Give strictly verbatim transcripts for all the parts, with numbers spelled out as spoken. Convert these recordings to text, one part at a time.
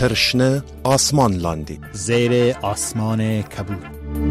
ترشنه آسمان لاندی زیر آسمان کبود.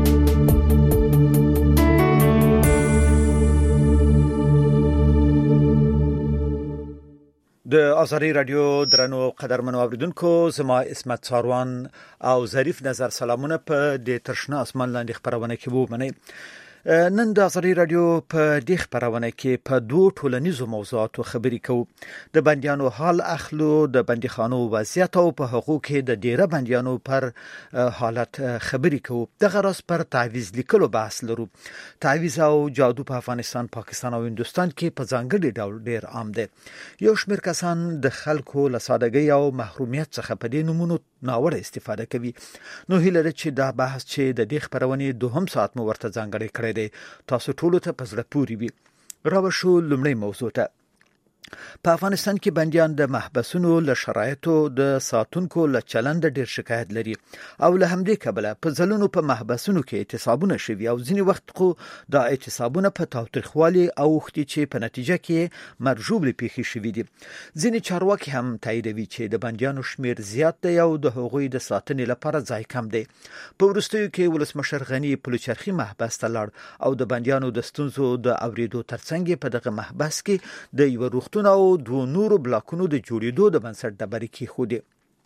د آزادی رادیو درنو قدرمنو اوریدونکو، زما اسمت ساروان او ظریف نظر سلامونه په د ترشنه آسمان لاندې خبرونه کې وو. منی نن د آزادی رادیو په دې خبرونه کې په دوه ټولنیزو موضوعاتو خبرې کوو. د بنديانو حال اخلو، د بنديخانو وضعیت او په حقوق کې د ډیره بنديانو پر حالت خبرې کوو. د غرض پر تعویض لیکلو بحث لرو. تعویض او جادو په افغانستان، پاکستان او هندستان کې په ځانګړي ډول ډیر عام دي. یو شمېر کسان د خلکو له سادهګۍ او محرومیت څخه په دې نمونو ناوړه استفاده کوي. نو هیله ده چې دا بحث چې د دې خبرونې دوهم ساعت مو ورته ځانګړی کړی دی تاسو ټولو ته په زړه پورې وي. راوښو لومړی موضوع ته. په افغانستان کې بنديان د محبسونو له شرایطو د ساتونکو له چلند ډیر شکایت لري او له همدې کبله په ځلونو په محبسونو کې اعتصابونه شوي او ځینې وخت خو دا اعتصابونه په تاوتریخوالي او وختي چې په نتیجه کې مرجوب پیښې شوي دي. ځینې چارواکي هم تاییدوي چې د بنديانو شمیر زیات دی او د هغوی د ساتنې لپاره ځای کم دی. په وروستیو کې ولسمشر غنی پلوچرخي محبس ته لاړ او د بنديانو د ستونزو د اوریدو ترڅنګ په دغه محبس کې د یو روغتون او دوه نورو بلاکونو د جوړېدو د بنسټ ډبرې کېښودې.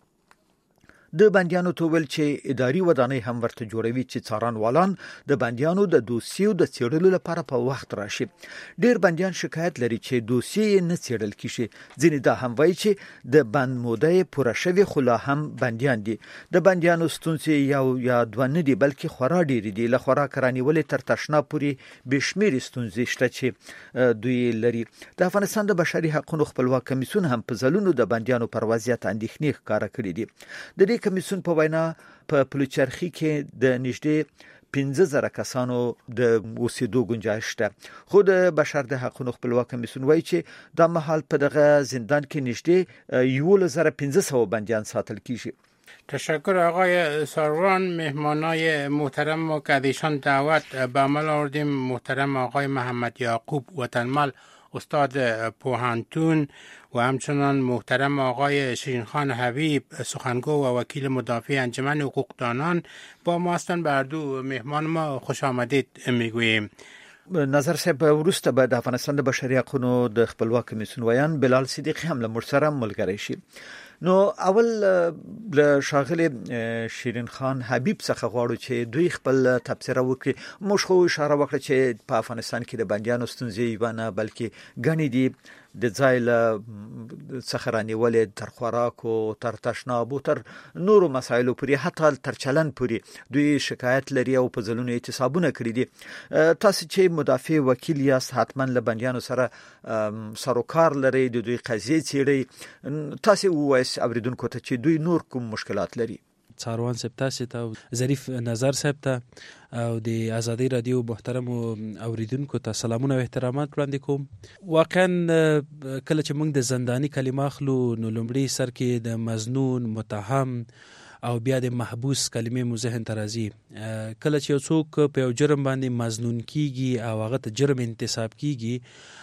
د بنديانو توول چې اداري ودانۍ هم ورته جوړوي چې څارنوالان د بنديانو د دوسیو د څېړلو لپاره په وخت راشي. ډیر بنديان شکایت لري چې دوسیې نه څېړل کیږي. ځینې دا هم وایي چې د بند موده پوره شوی خو لا هم بنديان دي. د بنديانو ستونزې یو یا دوه نه دي بلکې خورا ډېرې دي. له خوراک رانیولې تر تشناب پورې بشمېرې ستونزې شته چې دوی لري. د افغانستان د بشري حقوقو خپلواک کمیسیون هم په ځلونو د بنديانو پر وضعیت اندېښنې ښکاره کړې دي. د دې کمیسیون په وینا په پلوچرخي کې د نږدې پنځه زره کسانو د اوسېدو گنجائش شته. خو د بشر د حقوقو خپلواک کمیسیون وایي چې دا مهال په دغه زندان کې نږدې یو زره پنځه سوه بندیان ساتل کیږي. تشکر آقای ساروان. مهمانای محترم ما که از ایشان دعوت به عمل آوردیم، محترم آقای محمد یعقوب وطنمل استاد پوهنتون و همچنان محترم آقای شیرینخان حبیب سخنگو و وکیل مدافع انجمن حقوقدانان با ما هستند. بر دو مهمان ما خوش آمدید میگوییم. نظر صاحب، وروسته به د افغانستان د بشري حقوقو د خپلواک کمیسیون ویان بلال صدیقی هم له موږ سره ملګری شي. نو اول له شاغل شیرین خان حبیب څخه غواړو چې دوی خپل تبصره وکړي. موږ خو اشاره وکړه چې په افغانستان کې د بنديانو ستونزې ونه بلکې غني دي، د ځای له څخه رانیولې تر خوراک او تر تشناب او تر نورو مسایلو پورې حتی تر چلن پورې دوی شکایت لري او په ځلونو اعتصابونه کړي دي. تاسو چې مدافع وکیل یاست، حتما له بنديانو سره سروکار لري، د دوی قضیې څېړئ. تاسو ووایئ اوریدونکو ته چې دوی نور کوم مشکلات لري. ساروان صاحب تاسو ته، ظریف نظر صاحب ته او د آزادی رادیو محترم اوریدونکو ته سلامونه او احترامات وړاندې کوم. واقعا کله چې موږ د زندانی کلمه اخلو نو لومړی سر کې د مظنون، متهم او بیا د محبوس کلمې مو ذهن ته راځي. کله چې یو څوک په یو جرم باندې مظنون کیږي او هغه ته جرم انتساب کیږي،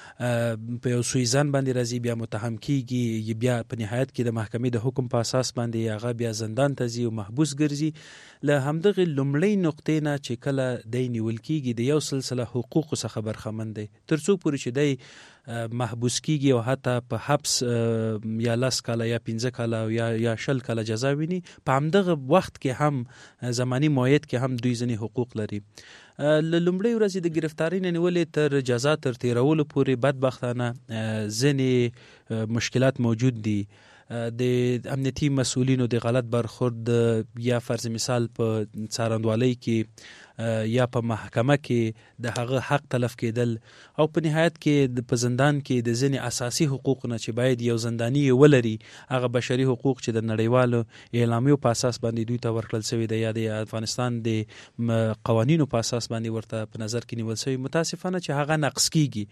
په یو سویزان باندې راځي، بیا متهم کیږي، بیا په نهایت کې د محکمې د حکم په اساس باندې هغه بیا زندان ته ځي او محبوس ګرځي. له همدغه لومړی نقطې نه چې کله دی نیول کیږي د یو سلسله حقوقو څخه برخمن دی، تر څو پورې چې دی محبوس کیږي او حتی په حبس یا لس کاله یا پنځه کاله یا یا شل کاله جزا ویني، په همدغه وخت کې هم زمانی موعد کې هم دوی ځینې حقوق لري. لومړی ورځې د گرفتاری نه نیولې تر جزا تر تیرولو پورې بدبختانه ځینې مشکلات موجود دي. د امنیتي مسؤلینو د غلط برخورد یا فرض مثال په څارندوالۍ کې یا په محکمه کې د هغه حق تلف کېدل او په نهایت کې په زندان کې د ځینې اساسي حقوق نه چې باید یو زندانی ولري، هغه بشري حقوق چې د نړیوالو اعلامیو په اساس باندې دوی ته ورکړل شوی دی یا د افغانستان د قوانینو په اساس باندې ورته په نظر کې نیول شوی، متاسفانه چې هغه نقض کیږي.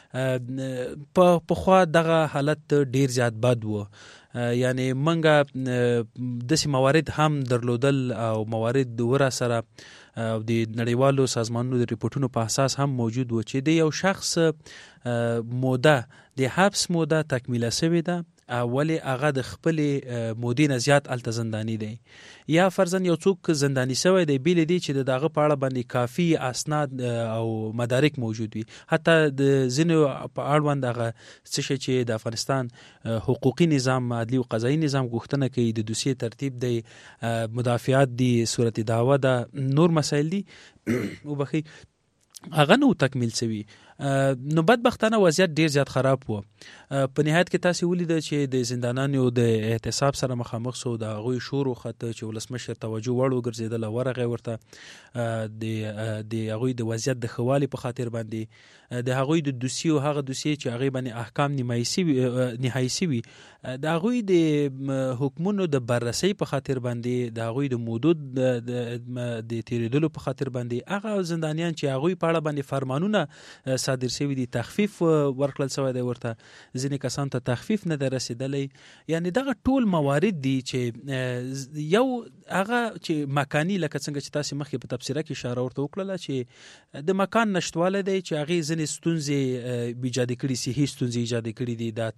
په پخوا دغه حالت ډیر زیات بد و. یعنی منګه داسې موارد هم درلودل او موارد ور سره او د نړیوالو سازمانونو د ریپورتونو په اساس هم موجود و چې د یو شخص موده د حبس موده تکمیله شوې ده ولی هغه د خپل مودې نه زیات الته زندانی دی یا فرضاً یو څوک زندانی شوی دی بیل دی چې دغه په اړه باندې کافي اسناد او مدارک موجود وي حتی د ځینو په اړوند هغه څه شي چې د افغانستان حقوقي نظام عدلي او قضایي نظام غوښتنه کوي د دوسیې ترتیب دی مدافعات دی صورت دعوا ده نور مسایل دي وبخي هغه نو تکمیل شوی نو بدبختانه وضعیت ډیر زیات خراب وو په نهایت کې تاسو ولید چې د زندانانو د احتساب سره مخامخ سو د غوي شور او خط چې ولسمشر توجه وړو ګرځیدل ورغه ورته د د غوي د وضعیت د خوالي په خاطر باندې د غوي د دوسیو هغه دوسیې چې هغه باندې احکام نمایسي نهایسي وي د غوي د حکمونو د بررسي په خاطر باندې د غوي د مودود د تیریدلو په خاطر باندې هغه زندانیان چې غوي په اړه باندې فرمانونه صادر شوی دي تخفیف ورکړل شوی دی ورته ځینې کسان ته تخفیف نه درسیدلی یعنی دغه ټول موارد دي چې یو هغه چې مکانی لکه څنګه چې تاسو مخکې په تفسیره کې اشاره ورته وکړه چې د مکان نشټواله دی چې هغه ځینې ستونزې ایجاد کړي صحیح ستونزې ایجاد کړي دي د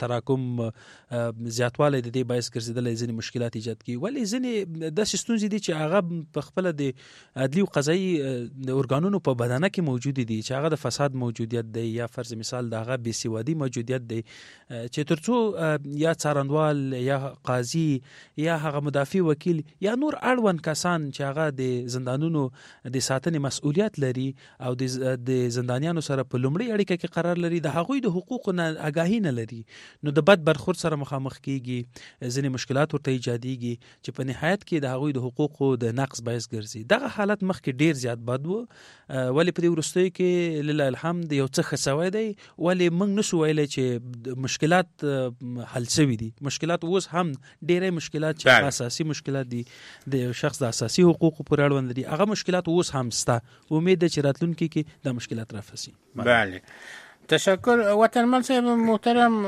تراکم زیاتواله د دې باعث ګرځیدل ځینې مشکلات ایجاد کړي ولی ځینې د ستونزې دي چې هغه په خپل د عدلي او قضایي د ارګانونو په بدنه کې موجود دي چې هغه د فساد موجودیت دی یا فرض مثال دغه بې سوادي موجودیت دی چې ترڅو یا څارنوال یا قاضي یا هغه مدافع وکیل یا نور اړوند کسان چې هغه د زندانونو د ساتنې مسؤلیت لري او د زندانیانو سره په لومړی اړیکه کې قرار لري د هغوی د حقوقو نه آگاهي نه لري نو د بد برخورد سره مخامخ کیږي ځینې مشکلات ورته ایجادېږي چې په نهایت کې د هغوی د حقوقو د نقض باعث ګرځي دغه حالت مخکې ډیر زیات بد و ولی په دې وروستیو کې لله الحمد یو څه خسوي دی ولی موږ نشو ویلای چې مشکلات حل شوي دي مشکلات اوس هم ډېرې مشکلات چې اساسي مشکلات دي د شخص د اساسي حقوقو پر اړوند دي هغه مشکلات اوس هم ستا امید ده چې راتلونکي کې د مشکلات رافسي بله تشکر وطنمال صاحب محترم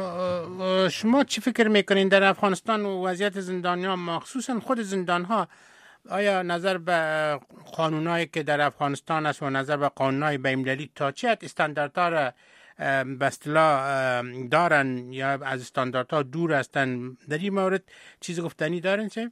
شما چی فکر میکنین در افغانستان و وضعیت زندانیان مخصوصا خود زندانها آیا نظر به قانونایی که در افغانستان است و نظر به قانونای بین‌المللی تا چه حد استانداردها را به اصطلاح دارن یا از استانداردها دور هستن در این مورد چیز گفتنی دارن چه؟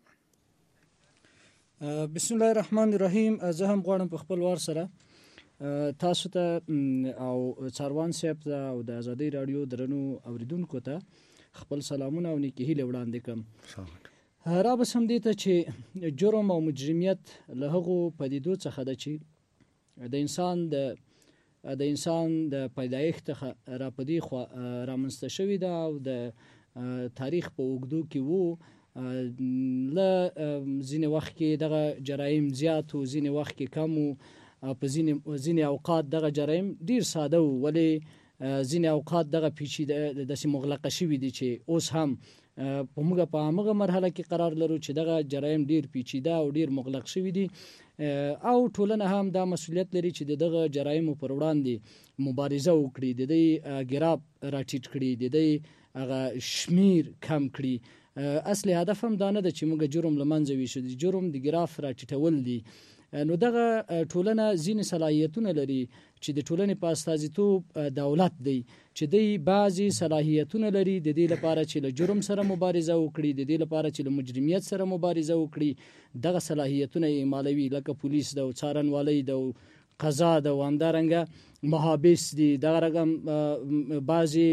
بسم الله الرحمن الرحیم زه هم غواړم په خپل وار سره تاسو ته او څاروان صاحب ته او د ازادي رادیو درنو اوریدونکو ته خپل سلامونه او نیکي هیله وړاندې کوم را به سم دي ته چې جرم او مجرمیت له هغو پدیدو څخه ده چې د انسان د د انسان د پیدایښت څخه را پدې خو رامنځته شوې ده او د تاریخ په اوږدو کې وو له ځینې وخت کې دغه جرایم زیات و ځینې وخت کې کم و په ځینې ځینې اوقات دغه جرایم ډیر ساده و ولې ځینې اوقات دغه پیچیده داسې مغلقه شوي دي چې اوس هم په موږ په همغه مرحله کې قرار لرو چې دغه جرایم ډیر پیچیده او ډیر مغلق شوي دي او ټولنه هم دا مسؤلیت لري چې دغه جرایمو پر وړاندې مبارزه وکړي د دې ګراب راټیټ کړي د دې هغه شمیر کم کړي اصلي هدف هم دا نه ده چې موږ جرم له منځه ویشو د جرم د ګراف راټیټول دي نو دغه ټولنه ځینې صلاحیتونه لري چې د ټولنې په استازیتوب دولت دی چې دی بعضی صلاحیتونه لري د دې لپاره چې له جرم سره مبارزه وکړي د دې لپاره چې له مجرمیت سره مبارزه وکړي دغه صلاحیتونه یې مالوي لکه پولیس د څارنوالۍ د قضا د همدارنګه محابس دي دغه رقم بعضی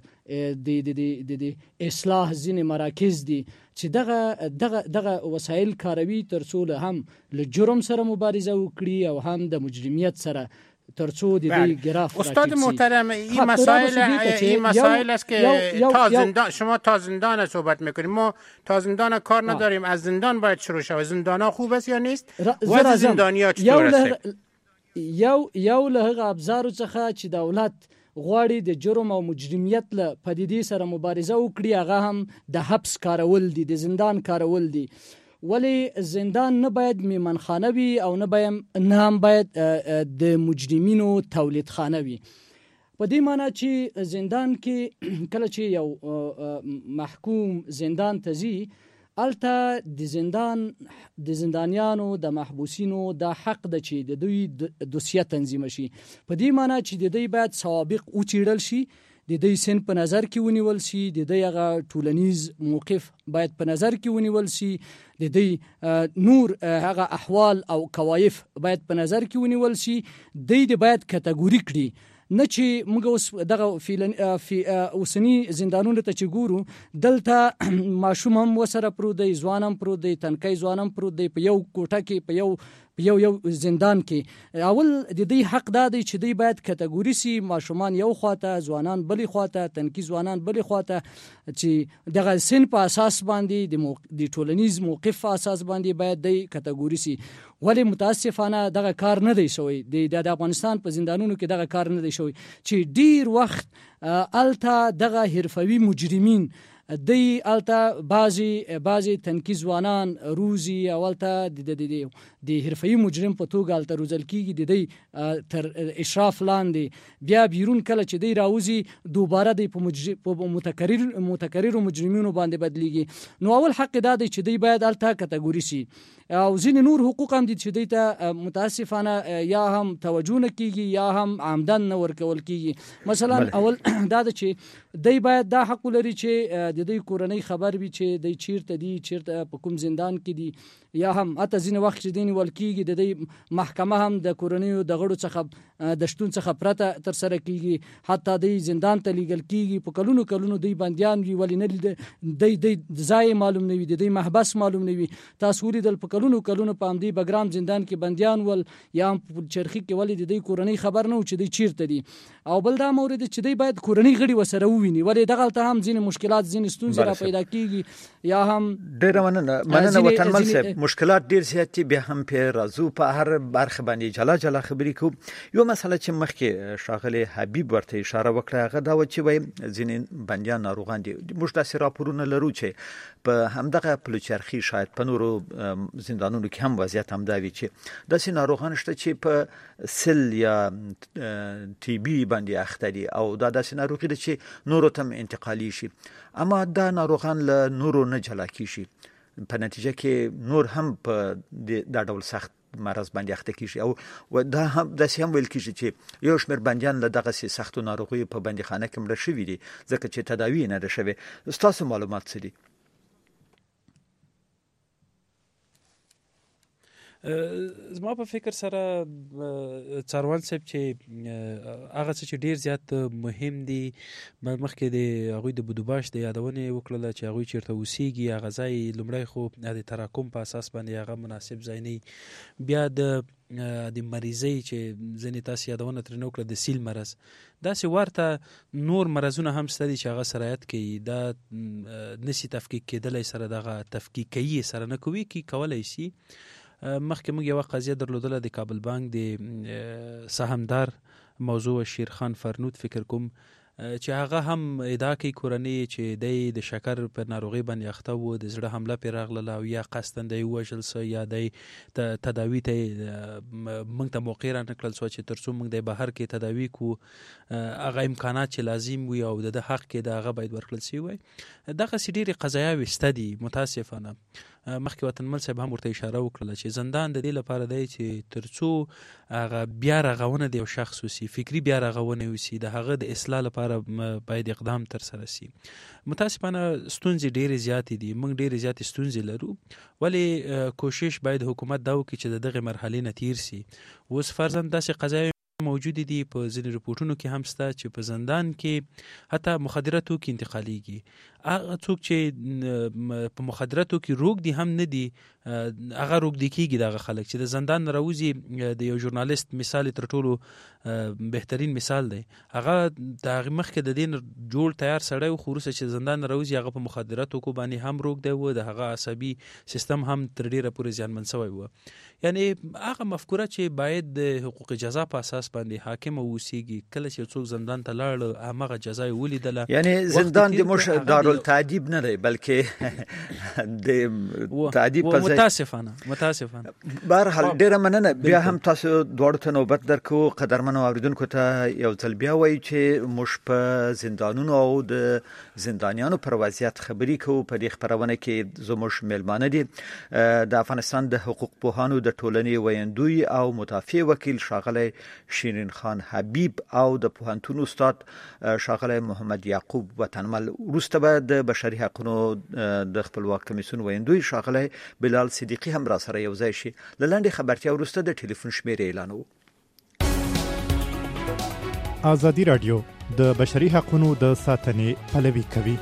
د د اصلاح ځینې مراکز دي چې دغه دغه دغه وسایل کاروي ترڅو له هم له جرم سره مبارزه وکړي او هم د مجرمیت سره ترڅو د دې ګراف استاد محترم این مسائل این مسائل است که تا زندان شما تا زندان صحبت میکنیم ما تا زندان کار نداریم از زندان باید شروع شود زندان ها خوب است یا نیست وضع زندانیا چطور است یو یو له هغه ابزارو څخه چې دولت غواړي د جرم او مجرمیت له پدیدې سره مبارزه وکړي هغه هم د حبس کارول دي د زندان کارول دي ولی زندان نه باید میمنخانه وي او نه باید نه هم باید د مجرمینو تولید خانه وي په دې معنی چې زندان کې کله چې یو محکوم زندان ته ځي الته د زندان د زندانیانو د محبوسینو د حق د چې د دوی دوسیه تنظیم شي په دې معنی چې د دوی باید سوابق اوچیړل شي د دې سن په نظر کې ونیول شي، د دې هغه ټولنیز موقف باید په نظر کې ونیول شي، د دې نور هغه احوال او کوایف باید په نظر کې ونیول شي، د دې باید کټګوري کړي، نه چې موږ اوس دغه فی اوسنی زندانونو ته چې ګورو دلته ماشوم هم وسره پروت دی، ځوان هم پروت دی، تنکی ځوان هم پروت دی په یو کوټه کې، په یو یو یو زندان کې. اول د دې حق دا دی چې دوی باید کټګوري سي، ماشومان یو خواته، ځوانان بلې خواته، تنکی ځوانان بلې خواته، چې دغه سن په اساس باندې د موق... د ټولنیز موقف په اساس باندې باید د کټګوري سي. ولی متاسفانه دغه کار نه دی شوی، د افغانستان په زندانونو کې دغه کار نه دی شوی، چې ډیر وخت الته دغه حرفوي مجرمین دی الته بعضی بعضی تنکی ځوانان روزي اولته د د د حرفوي مجرم په توګه الته روزل کیږي، د دې تر اشراف لاندې بیا بیرون کله چې دی راوزي دوباره د په متکرر متکرر مجرمینو باندې بدلیږي. نو اول حق دا دی چې دی باید الته کټګوري سي، او ځینې نور حقوق هم دي چې دی ته متاسفانه یا هم توجه نه کیږي یا هم عمدن نه ورکول کیږي. مثلا اول دا د چې دی باید دا حق لري چې د دې کورنۍ خبر وي چې دی چیرته دی، چیرته په کوم زندان کې دی، یا هم اته ځینې وخت چې دی نیول کیږي د دې محکمه هم د کورنیو د غړو څخه د شتون څخه پرته تر سره کیږي، حتی دی زندان ته لیږل کیږي، په کلونو کلونو دی بندیان وي، ولې نه دی دی ځای معلوم نه وي، د دې محبس معلوم نه وي. تاسو ولیدل په کلونو کلونو په همدې بګرام زندان کې بندیان ول یا په چرخي کې ولې د دې کورنۍ خبر نه و چې دی چیرته دی. او بل دا مورد چې دی باید کورنۍ غړي وسره وویني، ولې دغه ته هم ځینې مشکلات ځینې ستونزې را پیدا کیږي، یا هم ډېره مننه مننه وطنمل صاحب. مشکلات ډېر زیات دي، بیا هم په راځو په هر برخه باندې جلا جلا خبرې کوو. یو مسله چې مخکې ښاغلی حبیب ورته اشاره وکړه هغه دا و چې وایي ځینې بندیان ناروغان دي. موږ داسې راپورونه لرو چې په همدغه پلوچرخي شاید په نورو زندانونو کې هم وضعیت همدا وي چې داسې ناروغان شته چې په سل یا ټي بي باندې اخته دي، او دا داسې ناروغي ده چې نورو ته انتقالي شي، اما دا ناروغان له نورو نه جلا کیږي، په نتیجه کې نور هم په دا ډول سخت مرض باندې اخته کیږي. او دا هم داسې هم ویل کیږي چې یو شمېر بندیان له دغه سختو ناروغیو په بندیخانه کې مړه شوي دي ځکه چې تداوی نه ده شوې. ستاسو معلومات څه دي؟ زما په فکر سره څاروان صاحب چې هغه څه چې ډیر زیات مهم دي، مخکې د هغوی د بودوباش د یادونې وکړله چې هغوی چیرته اوسیږي، هغه ځای لومړی خو د تراکم په اساس باندې هغه مناسب ځای نه، بیا د د مریضۍ چې ځینې تاسو یادونه ترې وکړه د سیل مرض، داسې ورته نور مرضونه هم شته دي چې هغه سرایت کوي، دا نسی تفکیک کېدلی سره دغه تفکیک کوي سره نه کوي کی کولی شي. مخکې موږ یوه قضیه درلودله د کابل بانک د سهامدار موضوع شیرخان فرنود فکر کوم چې هغه هم ادعا کوي کورنۍ چې دی د شکر په ناروغۍ باندې اخته و، د زړه حمله پرې راغله او یا قصداً دی ووژل سه یا دی تداوي ته موږ ته موقع را نه کړل سوه چې تر څو موږ دی بهر کې تداوي کړو، هغه امکانات چې لازم وي او د ده حق کې د هغه باید ورکړل سوی وای. دغسې ډېرې قضایاوې شته دي متاسفانه. مخکې وطنمل صاحب هم ورته اشاره وکړله چې زندان د دې لپاره دی چې تر څو هغه بیا رغونه د یو شخص وسي، فکري بیا رغونه وسي، د هغه د اصلاح لپاره باید اقدام تر سره سي. متاسفانه ستونزې ډېرې زیاتې دي، موږ ډېرې زیاتې ستونزې لرو، ولې کوشش باید حکومت دا وکړي چې د دغې مرحلې نه تیر سي. اوس فرضاً داسې قضایي موجود دي په ځینې رپورټونو کې هم شته چې په زندان کې حتی مخدره توکي انتقالیږي. هغه څوک چې په مخدره توکي روږدي هم نه دي، هغه روږدي کېږي دغه خلک چې د زندان نه راوځي. د یو ژورنالست مثال تر ټولو بهترین مثال دی، هغه د هغې مخکې د دې نه جوړ تیار سړی و، خو وروسته چې زندان نه راوځي هغه په مخدره توکو باندې هم روږدی و، د هغه عصبي سیستم هم تر ډېره پورې زیانمن شوی و. یعنې هغه مفکوره چې باید د حقوق جزا په اساس باندې حاکم اوسیږي، کله چې څوک زندان ته لاړ همغه جزا یې ولیدله، یعنی زندان د موږ دارو ټول تعذيب نه دی بلکې د تعذيب په متاسفانه متاسفانه بهر حال ډیره مننه. بیا هم تاسو دوړ ته نوبت درکو قدرمنو اوریدونکو ته یو ځل بیا وایي چې موږ په زندانونو او د زندانیانو پر وضعیت خبري کوو. په دې خبرونه کې زموږ میلمانه دي د افغانستان د حقوق پوهانو د ټولنې ویندوی او مدافع وکیل شاغلی شیرین خان حبیب او د پوهنتون استاد شاغلی محمد یعقوب وطنمل. وروسته به د بشري حقوقو د خپلواک کمیسیون ویندوی شاغلی بلال صدیقی هم را سره یو ځای شي. لنډه خبرتیا وروسته د ټلیفون شمیره اعلانوو. ازادي رادیو د بشري حقوقو د ساتنې پلوي کوي.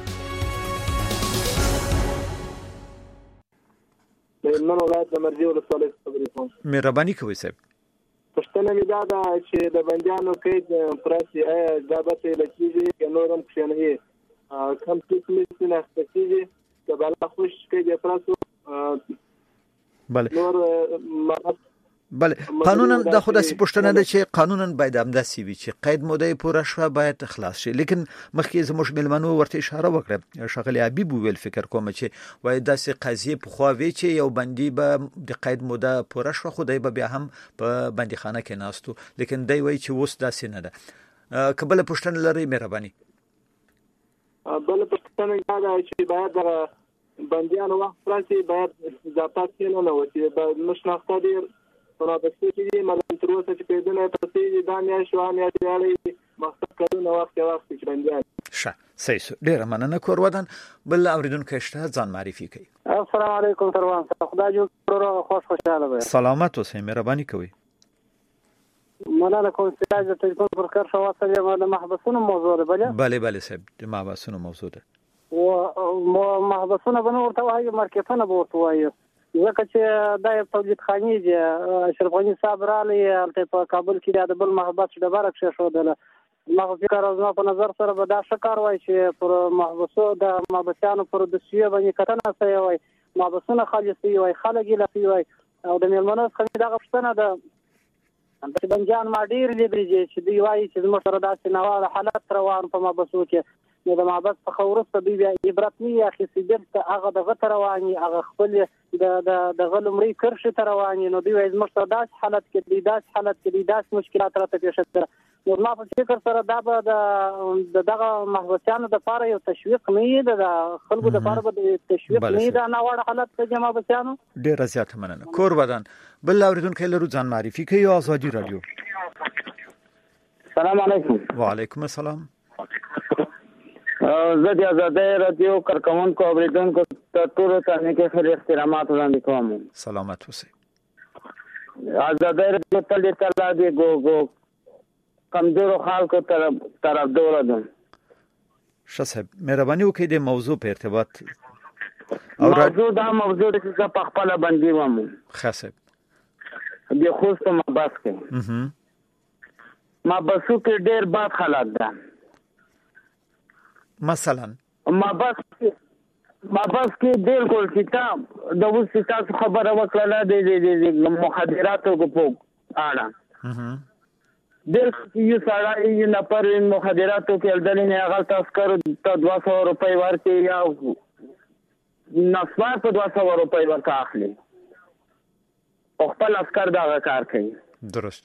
نن ولایت د مرجی ولسوالۍ خبرې کوم. مهرباني کوئ صاحب. پښتنه می دا ده چې د بندیانو کې پرسي دا به لکېږي چې نورم کښنه کم څه مې نه ستېږي د بل خوش کې د پرسو بله نور بله قانونا د خود سي پښتنه ده چې قانونا باید همداسې وي چې قید موده پوره شوه باید خلاص شي. لیکن مخکې زموږ ملمنو ورته اشاره وکړه. شاغلی حبیب ویل فکر کوم چې وای داسې قضیه په خو وی چې یو بندي به د قید موده پوره شوه خو دای به بیا هم په بندیخانه کې ناستو. لیکن دی وای چې اوس داسې نه ده. کبل پښتنه لري مهرباني. بل پښتنه دا ده چې باید بندیانو وخت پرسي باید ځاپات کې نه وځي باید مشناخته دي په بسته کې ملن تر اوسه چې پیدونه پرسي دا نه شوان یا دیالي مخکې کړو وخت وخت چې بندیان شه سیسو ډیر مننه کور ودان. بل اوریدونکو اشته ځان معرفي کوي. السلام علیکم تروان خدای جو پرو خوش خوشاله وي. سلامت اوسئ مهرباني کوي. مولانا کوم څه د تلفون پر کار شو واسطه د محبسونو موضوع ده. بله بله بله صاحب د محبسونو موضوع ده. او محبسونه به ورته وایي مارکیټونه به ورته وایي ځکه چې دا یو تولید خاني دی. اشرف غني صاحب رالی البته په کابل کې د بل محبس ډبره کې شودله. ما فکر راځم په نظر سره به دا شکار وای چې پر محبسو د محبسانو پر د سیو باندې کتنه سي وای محبسونه خالصي وای خلګي لفي وای او د میلمنو څخه دا غوښتنه ده د بنجان ما ډیر لیدري چې دی وای چې زموږ سره داسې نواره حالت روان په محبسو کې نو د محبس په خورسته دی بیا عبرت نه اخیستي دلته هغه د غتر رواني هغه خپل د د د غلمري کرښه تر رواني نو دی وای زموږ سره داسې حالت کې دی داسې حالت کې دی داسې مشکلات راته پیښ شوه. نو ما په فکر سره دا به د دغه محبسانو د لپاره یو تشویق نه دی د خلکو د لپاره به تشویق نه دی نه وړ حالت کې محبسانو ډیر زیات مننه کور ودان. بل اوریدونکو لرو ځان معرفي کوي. ازادي رادیو. السلام علیکم. وعلیکم السلام. زه د ازادي رادیو کارکونکو اوریدونکو ته ټول ته کې خیر احترامات وړاندې کوم. سلامت اوسئ. ازادي رادیو تل تل دی ګو ګو کمزور خلکو طرف طرفدار ده. شاسب مهرباني وکړئ د موضوع په ارتباط او موضوع دا موضوع چې په خپل باندې ومو خاصه د خوست محبس کې محبسو کې ډېر بد حالات ده. مثلا محبس محبس کې بالکل چې تا د اوس تاسو خبره وکړه د مخدراتو په اړه دل یو سړی یو نفر مخدراتو کې دلته نه هغه تاسو کړو ته دوه سوه روپۍ ورکړي یا نسوار په دوه سوه روپۍ ورکړه اخلي او خپل اسکر دا کار کوي. درست.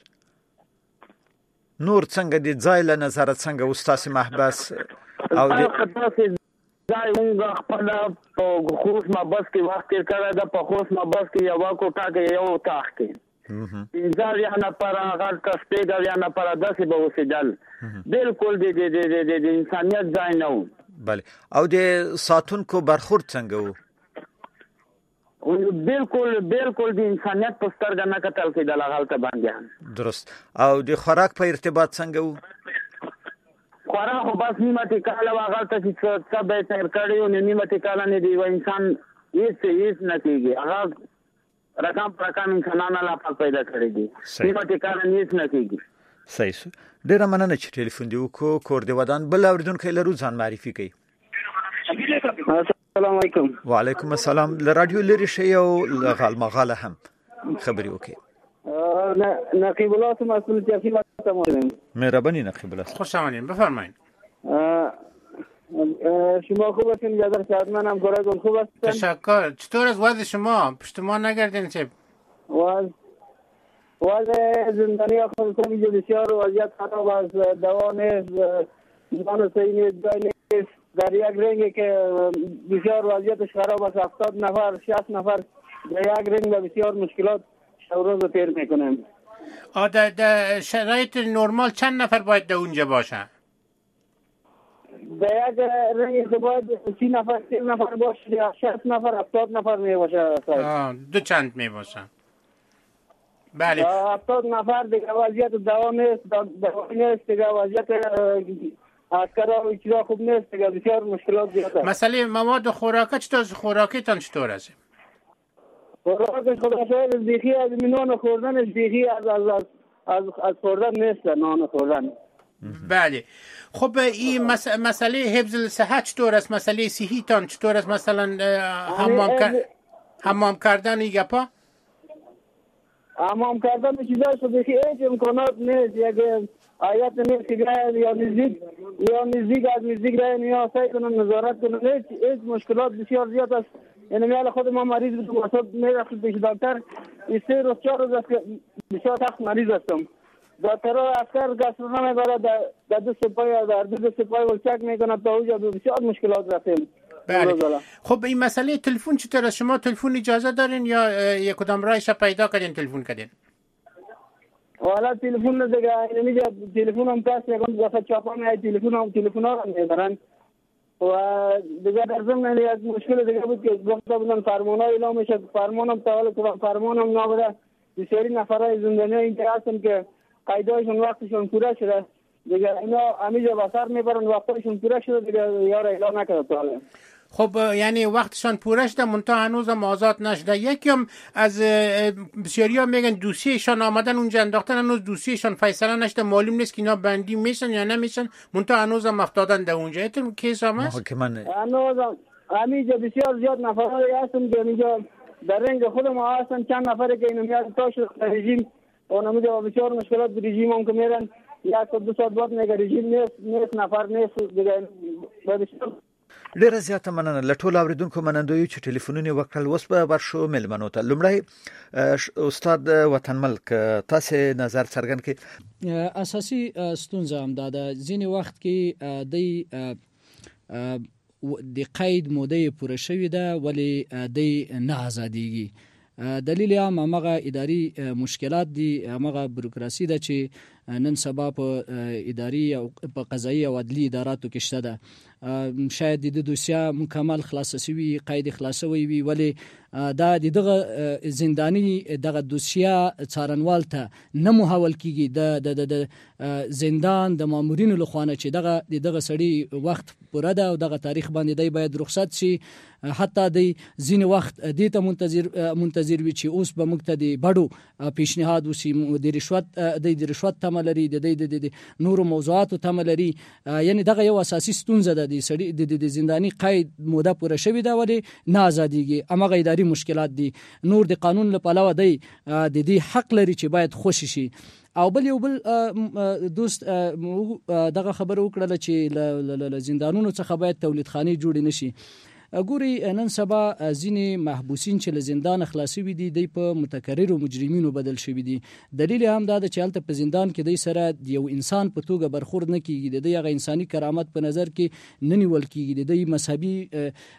نور څنګه د ځای له نظر څنګه استاد محبس او د ځای موږ خپل په خوست محبس کې وخت تیر کړی دا په خوست محبس کې یو کوټه کې یو تاخ کې انځار یا نه پر هغه کسته یا نه پر داسې به وسیدل بالکل د د د د انسانيت ځای نه و. بله او د ساتونکو برخورد څنګه وو؟ بالکل بالکل د انسانيت په سترګه نه کتل کېدل هغه ته باندې. درست. او د خوراک په ارتباط څنګه وو؟ خوراک بس نیمه ټیکاله هغه ته چې څه به تر کړیو نیمه ټیکاله نه دی و انسان هیڅ هیڅ نه کېږي هغه رقم رقم انسانانه لا پیدا کړی دي نیمه ټیکاله هیڅ نه کېږي. صحیح. ډیر مننه چې ټلیفون دی وکړو. کور دی ودان. بل اوریدونکو لرو ځان معرفي کوي. السلام علیکم. وعلیکم السلام. ل رادیو لري شی او غال مغاله هم خبري وکي. نقیب الله مسئول تحصیلات تمام. مهربانی نقیب الله. خوش آمدید بفرمایید. شما خوب هستین جدر شادمانم کاراتون خوب هستن؟ تشکر. چطور از وضع شما؟ پشت ما نگردین چه؟ وضع وضع زندانی خودتون اینجا بسیار وضعیت خراب است. دوا نیست، نان صحیح نیست، جای نیست. در یک رنگی که بسیار وضعیتش خراب است، هفتاد نفر شصت نفر در یک رنگ و بسیار مشکلات روز رو تیر میکنیم. در در شرایط نرمال چند نفر باید در اونجا باشن؟ در یک رنگی که باید سی نفر سی نفر باشه یا شصت نفر هفتاد نفر می باشه. دو چند می باشن. بله. هفتاد نفر دیگه وضعیت دوا نیست، دوا نیست دیگه، وضعیت عسکرها و چیزا خوب نیست دیگه، بسیار مشکلات زیاد است. مسئله مواد خوراک چطور؟ خوراکتان چطور است؟ خوراکش خدا شاید بیخی از نان خوردنش بیخی از از از از, از خوردن نیست، نان خوردن. بله. خب این مس... مسئله حفظ صحت چطور است؟ مسئله صحی تان چطور است؟ مثلا حمام کر... حمام کردن این گپا؟ حمام کردن چیزاش بیخی هیچ امکانات نیست. یک آیت نیست که یا نزدیک یا نزدیک از نزدیک راه یا سعی کنن نظارت کنن. هیچ هیچ مشکلات بسیار زیاد است. یعنی میال خود ما مریض بودم واسه میرفتم پیش دکتر، این سه روز چهار روز است که بسیار سخت مریض هستم. دکترها عسکر گاسترو نمیبرد، در دو سپای در دو سپای ولچک میکنه تا اونجا بسیار مشکلات رفتیم. بله. خب این مسئله تلفن چطور است؟ شما تلفن اجازه دارین یا یک کدام راهش پیدا کردین تلفن کردین؟ والا تلفن دیگه اینجا تلفن هم کاست یکم دفعه چاپا میای تلفن هم تلفن ها رو میبرن و دیگه در ضمن یک مشکل دیگه بود که گفته بودن فرمان ها اعلام میشه، فرمان هم تا حالا فرمان هم نابوده. بسیاری نفرهای زندانی اینجا هستن که قیدایشون وقتشون پوره شده دیگه، اینا همیشه بسر میبرن وقتشون پوره شده دیگه، یار اعلام نکرده تا حالا. خب یعنی وقتشان پوره شده منتها هنوز هم آزاد نشده. یکم از بسیاری ها میگن دوسیهشان آمدن اونجا انداختن، هنوز دوسیهشان فیصله نشده، معلوم نیست که اینا بندی میشن یا نمیشن، منتها هنوز هم افتادن در اونجا. ایتون کیس هم هست؟ هنوز همیشه بسیار زیاد نفرهایی هستن که اینجا در رنگ خود ما هستن. چند نفره که اینو میاد تا شد رژیم اون همیشه بسیار مشکلات به رژیم هم که میرن یک ساعت دو ساعت بعد میگه رژیم نیست نیست نفر نیست دیگه. ډیره زیاته مننه له ټولو اوریدونکو منندوی چې ټلیفونونه وکړل. اوس به ورشو ملمنو ته. لومړی استاد وطنمل که تاسو نظر څرګند کړئ. اساسي ستونزه هم ده ځینې وخت کې د د قید موده پوره شوې ده ولی د نه ازاديږي. دلیل هم هغه اداري مشکلات دي، هغه بروکراسي ده چې نن سبا په اداري او په قضایي او عدلي اداراتو کې شته ده. شاید د دوسیه مکمل خلاص شوی، قید خلاصوي وي، ولی دا دغه زندانی دغه دوسیه څارنوال ته نه محول کیږي. د د زندان د مامورینو لخوا چې دغه دغه سړی وخت پوره ده او دغه تاریخ باندې دی باید رخصت شي. حتی د ځین وخت د ته منتظر منتظر وي چې اوس به موږ ته د بډو پیشنهاد وسی د رشوت د رشوت تملري د د نورو موضوعاتو تملري. یعنی دغه یو اساسي ستونزه ده د سړي د زندانی قید موده پوره شوی ده ولی نه ازاديږي. امغه اداري مشکلات دي. نور د قانون له پلوه دی د دې حق لري چې باید خوشی شي. او بل یو بل دوست دغه خبر وکړه چې له زندانونو څخه باید تولیدخانه جوړ نشي. ګوري نن سبا ځینې محبوسین چې له زندان خلاصي وي دي د په متکررو مجرمینو بدل شوی دي. دلیل هم دا چې هلته په زندان کې د سره یو انسان په توګه برخورد نه کیږي، د دغه انساني کرامت په نظر کې نه نیول کیږي، د مذهبي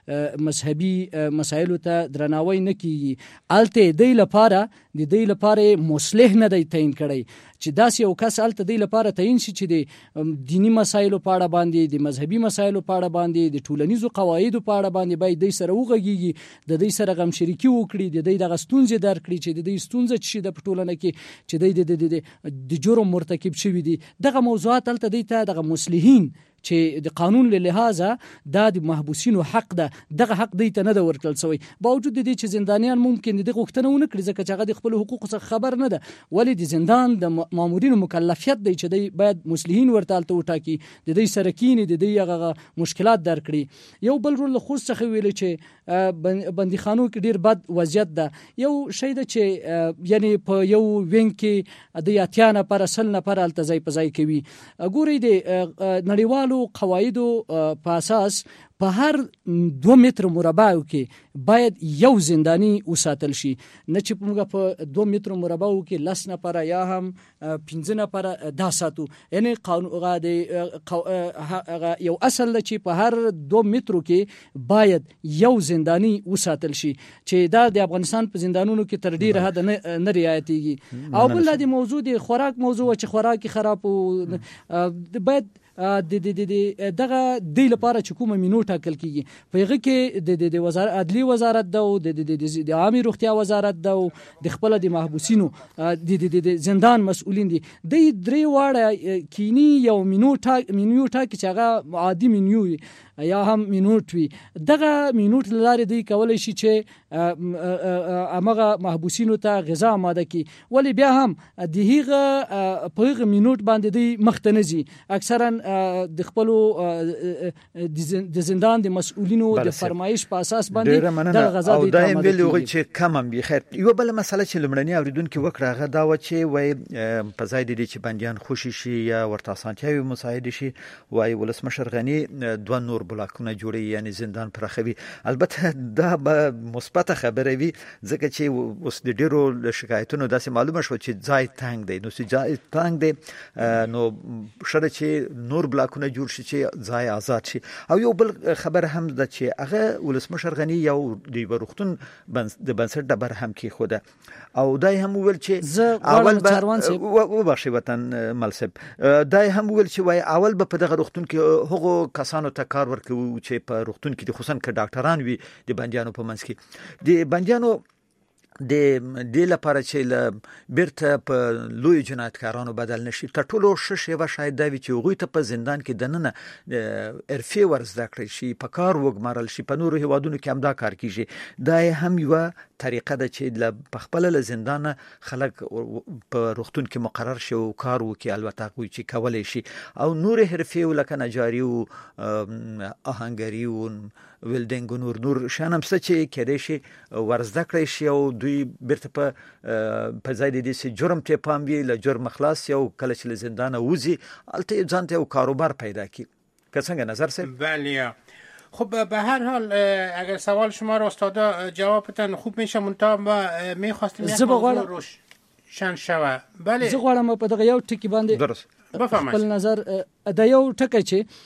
مذهبي مسایلو ته درناوی نه کیږي. الته د لپاره د دې لپاره مصلح نه دی تعین کړی چې داس یو کس الته د لپاره تعین شي چې د دینی مسایلو په اړه باندې، د مذهبي مسایلو په اړه باندې، د ټولنیزو قواعدو په اړه باندې باید د سره وغږیږي، د دې سره غم شریکی وکړي، د دې د ستونزې درکړي چې د دې ستونزې چې د ټولنه کې چې د د جرم مرتکب شوی دي. دغه موضوعات الته د ته دغه مصلحین چې د قانون له لحاظه د محبوسینو حق ده، دغه حق دی ته نه د ورکړل شوی. باوجود د دې چې زندانیان ممکن د غوښتنه ونه کړي ځکه چې هغه د خپل حقوقو څخه خبر نه ده، ولی د زندان د مامورینو مکلفیت دی چې دی باید مصلحین ورته الته وټاکي، د دې سره کینی د دې هغه مشکلات درکړي. یو بل رول خو څخه ویل چې بندیخانو کې ډیر بد وضعیت ده. یو شی ده چې یعنی په یو وینګ کې د اتیا نفر اصل نفر الته ځای په ځای کوي. ګوري د نړیوال نړیوالو قواعدو په اساس په هر دو متر مربع کې باید یو زندانی وساتل شي، نه چې موږ په دو متر مربع کې لس نفر یا هم پنځه نفر دا ساتو. یعنی قانون یو اصل چې په هر دو متر کې باید یو زندانی وساتل شي چې دا د افغانستان په زندانونو کې تر ډیره حد نه رعایتېږي. او بل د موضوع د خوراک موضوع چې خوراک خراب باید د د د دغه د لپاره چې کومه مینو ټاکل کیږي په هغه کې د د وزارت عدلی وزارت د د د عامه روغتیا وزارت د د خپل د محبوسینو د د زندان مسؤلین دي د درې واړه کینی یو مینو ټاک مینو ټاک چې هغه عادي مینو یا هم مینوټ وي. دغه مینوټ لاره دی کولای شي چې امغه محبوسینو ته غذا آماده کی، ولی بیا هم د هغه په هغه مینوټ باندې دی مختنزي اکثرا د خپل د زندان د مسؤلینو د فرمایش په اساس باندې د غذا دی آماده کی. او دا چې کم هم بي خیر. یو بل مسله چې لمړنی اوریدونکو وکړه هغه دا و چې وای په ځای د دې چې بنديان خوشي شي یا ورته اسانتیاوي مساعده شي، وای ولسمشر غنی دوه نور بلاکونه جوړي یعنی زندان پرخوي. البته دا به مثبت خبره وي ځکه چې اوس د ډیرو شکایتونو داسې معلومه شو چې ځای تنگ دی، نو چې ځای تنگ دی نو شره چې نور بلاکونه جوړ شي چې ځای آزاد شي. او یو بل خبر هم ده چې هغه ولسمشر غنی یو د ورختون د بنسټ د بر هم کې خوده او دای هم ویل چې اول به وبخښي وطن ملسب دای هم ویل چې وای اول به په دغه ورختون کې هغه کسانو ته کار ورکوي چې په روغتون کې د خصوصا ک ډاکټران وي د بنديانو په منځ کې د بنديانو د د لپاره چې بیرته په لوی جنایتکارانو بدل نشي. تر ټولو ښه شی شاید دا وي چې هغوی ته په زندان کې دننه ارفي ورزده کړی شي، په کار وګمارل شي. په نورو هیوادونو کې هم دا کار کیږي. دا هم یو طریقه ده چې په خپل له زندان خلک په روغتون کې مقرر شي او کار وکړي. البته کوي چې کولای شي او نور حرفي لکه نجاري او آهنګري او ویلډینګ نور نور شانم څه چې کېدای شي ورزده کړی شي او دوی بیرته په په ځای د دې جرم ته پام وی له جرم خلاص یو کله چې له زندان وځي البته ځان ته یو کاروبار پیدا کی. که څنګه نظر سه؟ بله. خب به هر حال اگر سوال شما را استادا جوابتان خوب میشه، منتها میخواستیم یک موضوع روش شن شوه. بله زه غواړم په دغه یو ټکی باندې درست خپل نظر د یو ټکی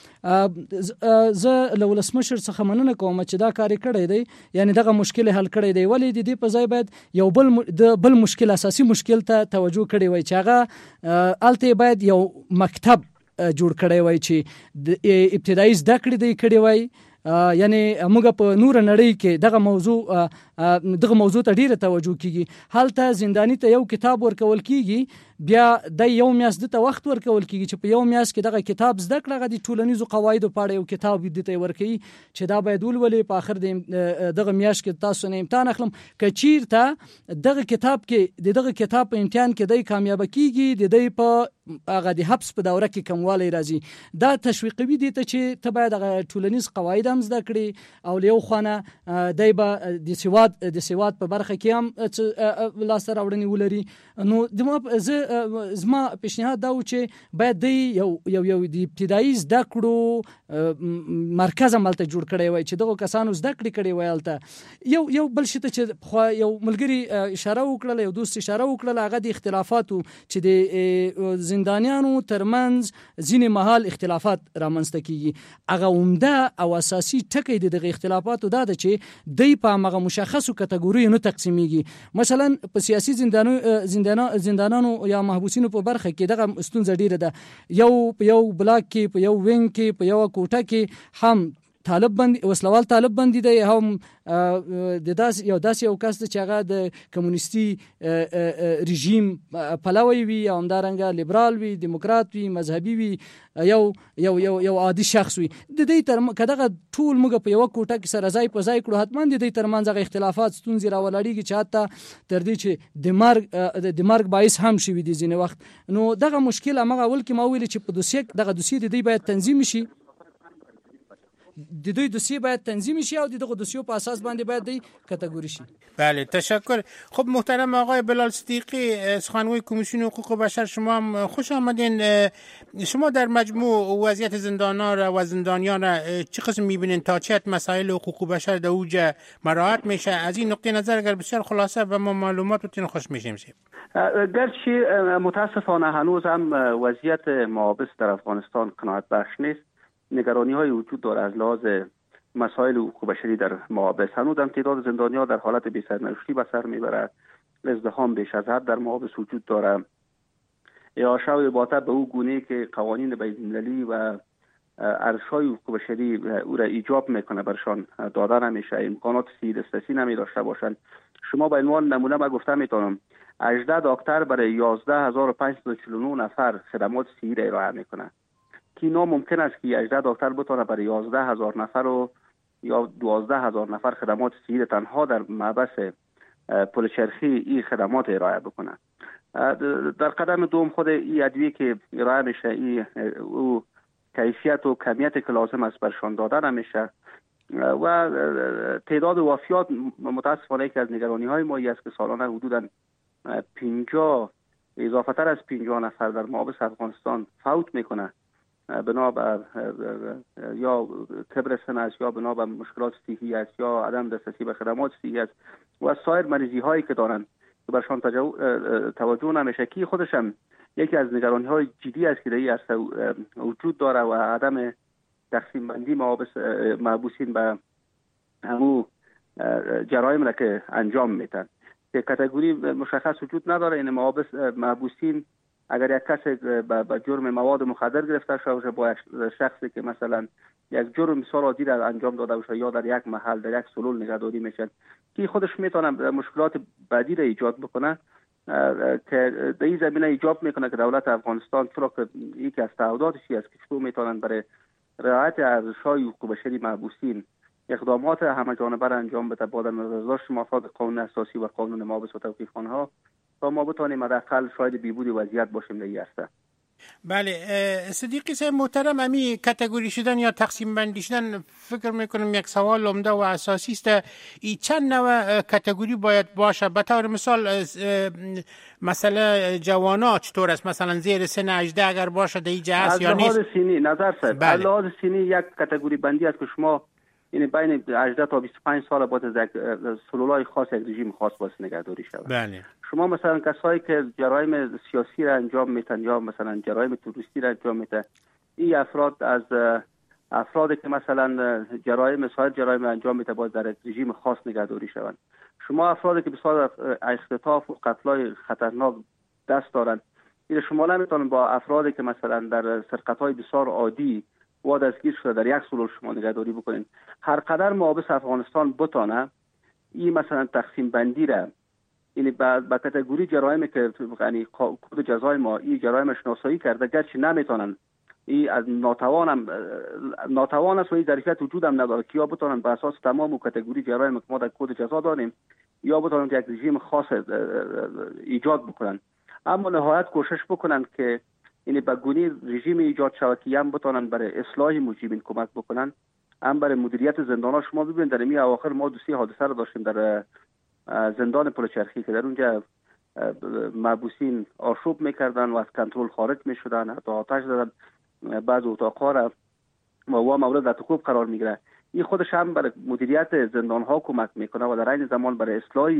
چې زه له ولسمشر څخه مننه کوم چې دا کار کړی دی، یعنی دغه مشکل حل کړی دی. ولی د دې په ځای باید یو بل د بل مشکل اساسي مشکل ته توجه کړی وای چې هغه الته باید یو مکتب جوړ کړی وای چې د ابتدایي زده کړې دی کړی وای. یعنی موږ په نور نړۍ کې دغه موضوع دغه موضوع ته ډیره توجه کیږي. حالته زندانی ته یو کتاب ورکول کیږي، بیا د یو میاشت د وخت ورکول کیږي چې په یو میاشت کې دغه کتاب زده کړه د ټولنیزو قواعدو په اړه یو کتاب دې ورکوي چې دا باید ولولې. په اخر د دغه میاشت کې تاسو نه امتحان اخلم کچیر ته دغه کتاب کې دغه کتاب په امتحان کې د کامیاب کیږي د دې په هغه د حبس په دوره کې کموالی راځي. دا تشویقوي دي ته چې ته باید هغه ټولنیز قواعد هم زده کړي او له یو خانه دای به د سواد د سواد په برخه کې هم لاس راوړنی ولري. نو د زه زما پیشنهاد دا و چې باید د یو یو یو د ابتدایي زده کړو مرکز عملته جوړ کړی وای چې دغه کسانو زده کړی کړی وای. البته یو یو بل شته چې یو ملګری اشاره وکړه، یو دوست اشاره وکړه، هغه د اختلافاتو چې د زندانیانو ترمنځ ځینې محل اختلافات رامنځته کیږي. هغه عمده او اساسي ټکی د دغه اختلافاتو دا ده چې د په هغه مشخصو کټګوریو نه تقسیمیږي. مثلا په سیاسي زندانو زندانانو یا محبوسینو په برخه کې دغه ستونزه ډیره ده. یو په یو بلاک کې، په یو وینګ کې، په یو کوټه کې هم طالب بند وسلوال طالب بند دی، هم د داس یو داس یو کس چې هغه د کمونیستي رژیم پلوی وي او همدارنګه لیبرال وي، دیموکرات وي، مذهبي وي، یو یو یو یو عادي شخص وي. د دې تر کداغه ټول موږ په یو کوټه کې سره ځای په ځای کړو، حتمان د دې ترمنځ هغه اختلافات ستونزې راولړيږي چې حتی تر دې چې د مرګ د مرګ باعث هم شي دي ځینې وخت. نو دغه مشکل هغه اول کې ما ویل چې په دوسیه دغه دوسیه د دې باید تنظیم شي. د دوی دوسیه باید تنظیم شي او دغه دوسیو په اساس باندې باید دی کاتگوری شي. بله تشکر. خب محترم آقای بلال صدیقی سخنگوی کمیسیون حقوق بشر، شما هم خوش آمدین. شما در مجموع وضعیت زندان‌ها را و زندانیان را چه قسم می‌بینین؟ تا چه حد مسائل حقوق بشر در اوج مراعات میشه؟ از این نقطه نظر اگر بسیار خلاصه و ما معلومات بتین خوش میشیم. گرچه متاسفانه هنوز هم وضعیت محابس در افغانستان قناعت بخش نیست. نگرانی های وجود داره از لحاظ مسائل حقوق بشری در محابس. هنوز هم تعداد زندانیان در حالت بی سرنوشتی به سر میبرد. ازدحام بیش از حد در محابس وجود داره. اعاشه و اباطه به او گونه که قوانین بین‌المللی و ارزش‌های حقوق بشری او را ایجاب میکنه برشان داده نمیشه. امکانات صحی دسترسی نمی داشته باشند. شما به عنوان نمونه ما گفته میتونم هجده دکتر برای یازده هزار و پانصد و چهل و نه نفر خدمات صحی را ارائه میکنه که ناممکن است که هجده دکتر بتونه برای یازده هزار نفر و یا دوازده هزار نفر خدمات صحی تنها در محبس پلچرخی این خدمات ارائه بکنه. در قدم دوم خود این ادویه که ارائه میشه این او کیفیت و کمیت که لازم است برشان داده نمیشه و تعداد وفیات متاسفانه که از نگرانی های ما است که سالانه حدوداً پنجاه اضافه تر از پنجاه نفر در محابس افغانستان فوت میکنه بنابر یا کبر سن است یا بنابر مشکلات صحی است یا عدم دسترسی به خدمات صحی است و سایر مریضی هایی که دارن که برشان توجه نمیشه که خودش هم یکی از نگرانی های جدی است که در این عرصه وجود داره و عدم تقسیم بندی محابس محبوسین به همو جرایم را که انجام میتن که کاتگوری مشخص وجود نداره. این محابس محبوسین اگر یک کس به جرم مواد مخدر گرفته شده با شخصی که مثلا یک جرم بسیار عادی را انجام داده باشه یا در یک محل در یک سلول نگهداری میشن که خودش میتونه مشکلات بعدی را ایجاد بکنه که در این زمینه ایجاب میکنه که دولت افغانستان چرا که یکی از تعهداتش است که چطور میتونن برای رعایت ارزش‌های حقوق بشری محبوسین اقدامات همه جانبه را انجام بده با در نظر داشتن مفاد قانون اساسی و قانون محابس و توقیف‌خانه‌ها تا ما بتوانیم حداقل شاید بیبود وضعیت باشیم در این عرصه. بله صدیقی صاحب محترم، امی کاتگوری شدن یا تقسیم بندی شدن فکر میکنم یک سوال عمده و اساسی است. این چند نوع کاتگوری باید باشه؟ به طور مثال مثلا جوانا چطور است؟ مثلا زیر سن هجده اگر باشه در این جهت یا نیست؟ از لحاظ سنی نظر صاحب بله. از لحاظ سنی یک کاتگوری بندی است که شما یعنی بین هجده تا بیست و پنج سال باید از سلولای خاص یک رژیم خاص باید نگهداری شود. بله. شما مثلا کسایی که جرایم سیاسی را انجام میتن یا مثلا جرایم تروریستی را انجام میتن این افراد از افرادی که مثلا جرایم سایر جرایم انجام میتن باید در رژیم خاص نگهداری شوند. شما افرادی که بسیار اختطاف و قتلای خطرناک دست دارن این شما نمیتونن با افرادی که مثلا در سرقت‌های بسیار عادی و دستگیر شده در یک سلول شما نگهداری بکنین. هر قدر محابس افغانستان بتونه این مثلا تقسیم بندی را یعنی با کاتگوری جرایم که یعنی کد جزای ما این جرایم شناسایی کرده گرچه نمیتونن این از ناتوانم ناتوان است و این ظرفیت وجود هم نداره که یا بتونن به اساس تمام کاتگوری جرایم که ما در کد جزا داریم یا بتونن یک رژیم خاص ایجاد بکنن، اما نهایت کوشش بکنن که یعنی به گونه رژیم ایجاد شود که هم بتونن برای اصلاح مجرمین کمک بکنن هم برای مدیریت زندان‌ها. شما ببینید در این اواخر ما دو سه حادثه رو داشتیم در زندان پلچرخی که در اونجا محبوسین آشوب میکردن و از کنترل خارج میشدن، حتی آتش زدن بعض اتاق‌ها را و وا مورد رتکوب قرار میگیره. این خودش هم برای مدیریت زندان‌ها کمک میکنه و در عین زمان برای اصلاح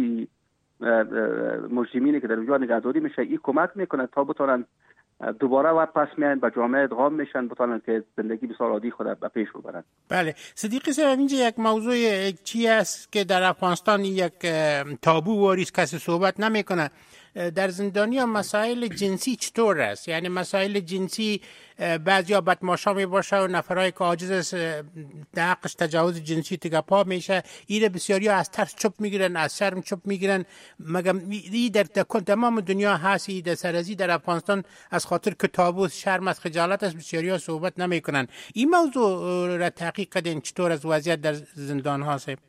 مجرمینی که در اونجا نگهداری میشه این کمک میکنه تا بتونن دوباره و پس میان به جامعه ادغام میشن، بتونن که زندگی بسیار عادی خود به پیش ببرن. بله صدیقی صاحب، اینجا یک موضوع چی است که در افغانستان یک تابو واریست، کسی صحبت نمیکنه. در زندانیا مسائل جنسی چطور است؟ یعنی مسائل جنسی بعضیا بدماشا می باشه و نفرای که عاجز است در حقش تجاوز جنسی تگپا میشه، ایره بسیاری از ترس چپ میگیرن، از شرم چپ میگیرن. مگم ای در تمام دنیا هستی در سرازی در افغانستان از خاطر که تابو شرم از خجالت است بسیاری ها صحبت نمیکنن. این موضوع را تحقیق کردین چطور از وضعیت در زندان ها است؟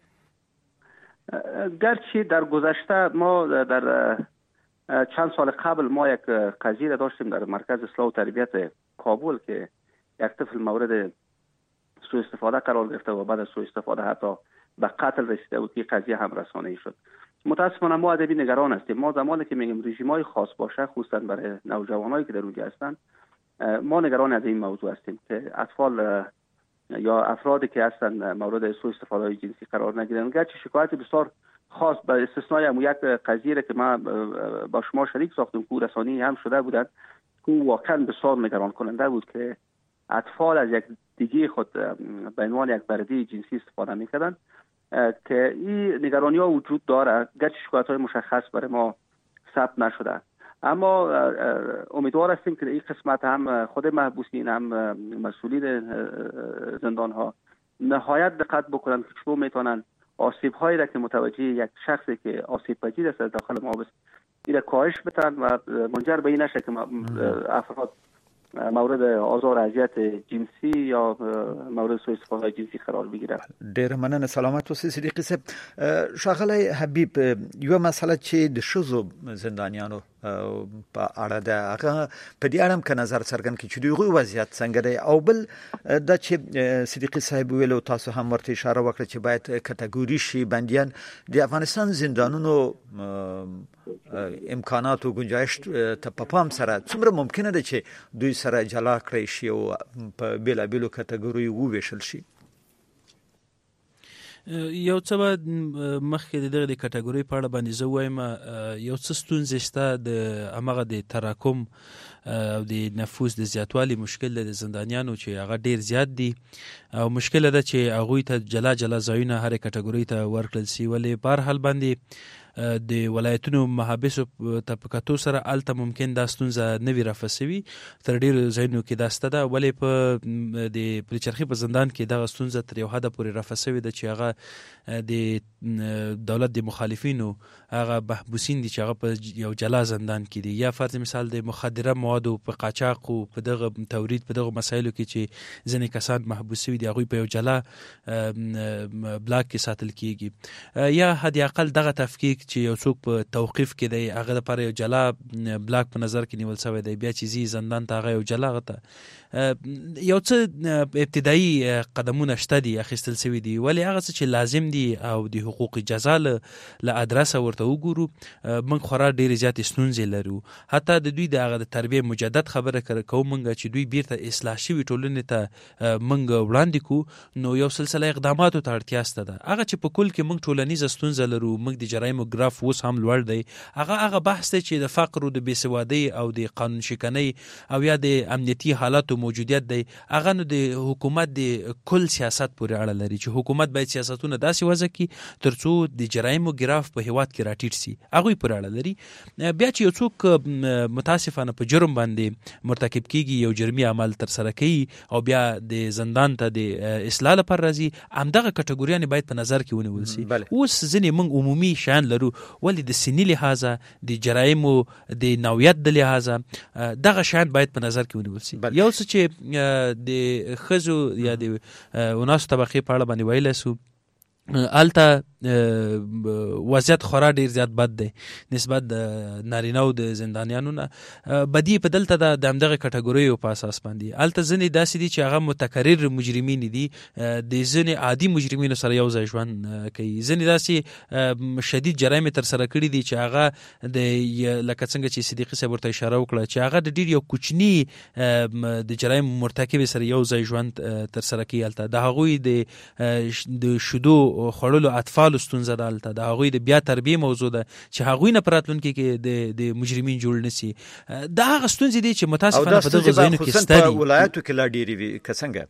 گرچه در گذشته ما در چند سال قبل ما یک قضیه داشتیم در مرکز اصلاح و تربیت کابل که یک طفل مورد سوء استفاده قرار گرفته و بعد از سوء استفاده حتی به قتل رسیده بود که قضیه هم رسانه‌ای شد. متاسفانه ما ادبی نگران هستیم. ما زمانی که میگیم رژیم‌های خاص باشه، خصوصا برای نوجوانایی که در اونجا هستن، ما نگران از این موضوع هستیم که اطفال یا افرادی که هستن مورد سوء استفاده جنسی قرار نگیرن. گرچه شکایت بسیار خاص به استثنای هم یک قضیه که ما با شما شریک ساختیم که رسانی هم شده بودند که واقعا بسیار نگران کننده بود که اطفال از یک دیگه خود به عنوان یک برده جنسی استفاده میکردن که این نگرانی ها وجود داره. گرچه شکایت های مشخص برای ما ثبت نشده، اما امیدوار هستیم که این قسمت هم خود محبوسین هم مسئولین زندان ها نهایت دقت بکنن که چطور میتونن آسیب هایی را که متوجه یک شخصی که آسیب پذیر است داخل محابس این را کاهش بدن و منجر به این نشه که افراد مورد آزار اذیت جنسی یا مورد سوء استفاده جنسی قرار بگیره. ډیر مننه. سلامت اوسئ صدیقي صاحب. ښاغلی حبیب، یو مسله چې د ښځو زندانیانو په اړه ده، هغه په دې اړه که نظر څرګند کړي چې دوی وضعیت څنګه دی، او بل دا چې صدیقي صاحب ویلو تاسو هم ورته اشاره وکړه چې باید کټګوري شي بندیان د افغانستان زندانونو امکانات او گنجائش ته په پام سره څومره ممکنه ده چې دوی سره جلا کړی شي او په بیلابیلو کټګوریو وویشل شي؟ یو څه به مخکې د دغه د کټګورۍ په اړه باندې زه وایم یو څه ستونزې شته د همغه د تراکم او د نفوس د زیاتوالي مشکل د زندانیانو چې هغه ډیر زیات دي او مشکل ده چې هغوی ته جلا جلا ځایونه هرې کټګورۍ ته ورکړل شي. ولې په هر حال باندې د ولایتونو محابسو ته په کتو سره هلته ممکن دا ستونزه نه وي رفع سوي، تر ډېرو ځایونو کې دا شته ده. ولې په د پلچرخي په زندان کې دغه ستونزه تر یو حده پورې رفع سوې ده چې هغه د دولت د مخالفینو هغه محبوسین دي چې هغه په یو جلا زندان کې دي، یا فرض مثال د مخدره موادو په قاچاق او په دغه تورید په دغه مسایلو کې چې ځینې کسان محبوس شوي دي هغوی په یو جلا بلاک کې ساتل کیږي، یا حد اقل دغه تفکیک چې یو څوک په توقیف کې دی هغه لپاره یو جلا بلاک په نظر کې نیول شوی دی، بیا چې ځي زندان ته هغه یو جلا غته یو څه ابتدایي قدمونه شته دي اخیستل شوي دي. ولې هغه څه چې لازم دي او د حقوق جزا له ادرسه ورته وګورو موږ خورا ډېرې زیاتې ستونزې لرو. حتی د دوی د هغه د تربیې مجدد خبره کوو موږ چې دوی بیرته اصلاح شوي ټولنې ته موږ وړاندې کړو، نو یو سلسله اقداماتو ته اړتیا شته ده. هغه چې په کل کې موږ ټولنیزه ستونزه لرو، موږ د جرایمو ګراف اوس هم لوړ دی، هغه هغه بحث دی چې د فقر او د بېسوادۍ او د قانون شکنۍ او یا د امنیتي حالاتو موجودیت دی، هغه نو د حکومت د کل سیاست پورې اړه لري چې حکومت باید سیاستونه داسې وضع کړي ترڅو د جرایمو ګراف په هیواد کې راټیټ شي، هغوی پورې اړه لري. بیا چې یو څوک متاسفانه په جرم باندې مرتکب کیږي، یو جرمي عمل ترسره کوي او بیا د زندان ته د اصلاح لپاره راځي، همدغه کټګوریانې باید په نظر کې ونیول شي. اوس ځینې موږ عمومي شیان لرو، ولې د سني لحاظه د جرایمو د نوعیت د لحاظه دغه شیان باید په نظر کې ونیول شي. یو څه چې د ښځو یا د وناسو طبقې په اړه باندې ویلی سو، هلته وضعیت خورا ډیر زیات بد دی نسبت د نارینه‌و د زندانیانو نه. بدی په دلته د همدغه کټګوریو په اساس باندې هلته ځینې داسې دي چې هغه متکرر مجرمین دي، د ځینې عادي مجرمینو سره یو ځای ژوند کوي، ځینې داسې شدید جرایم ترسره کړي دي چې هغه د لکه څنګه چې صدیقي صاحب ورته اشاره وکړه چې هغه د ډیر یو کوچني د جرایم مرتکب سره یو ځای ژوند ترسره کوي. هلته د هغوی د شیدو خوړلو اطفال ستونزه ده، هلته د هغوی د بیا تربیې موضوع ده چې هغوی نه په راتلونکي کې د د مجرمین جوړ نشي. دا هغه ستونزې دي چې متاسفانه په دغه ځایونو کې شته دي، په ولایاتو کې لا ډېرې وي که څنګه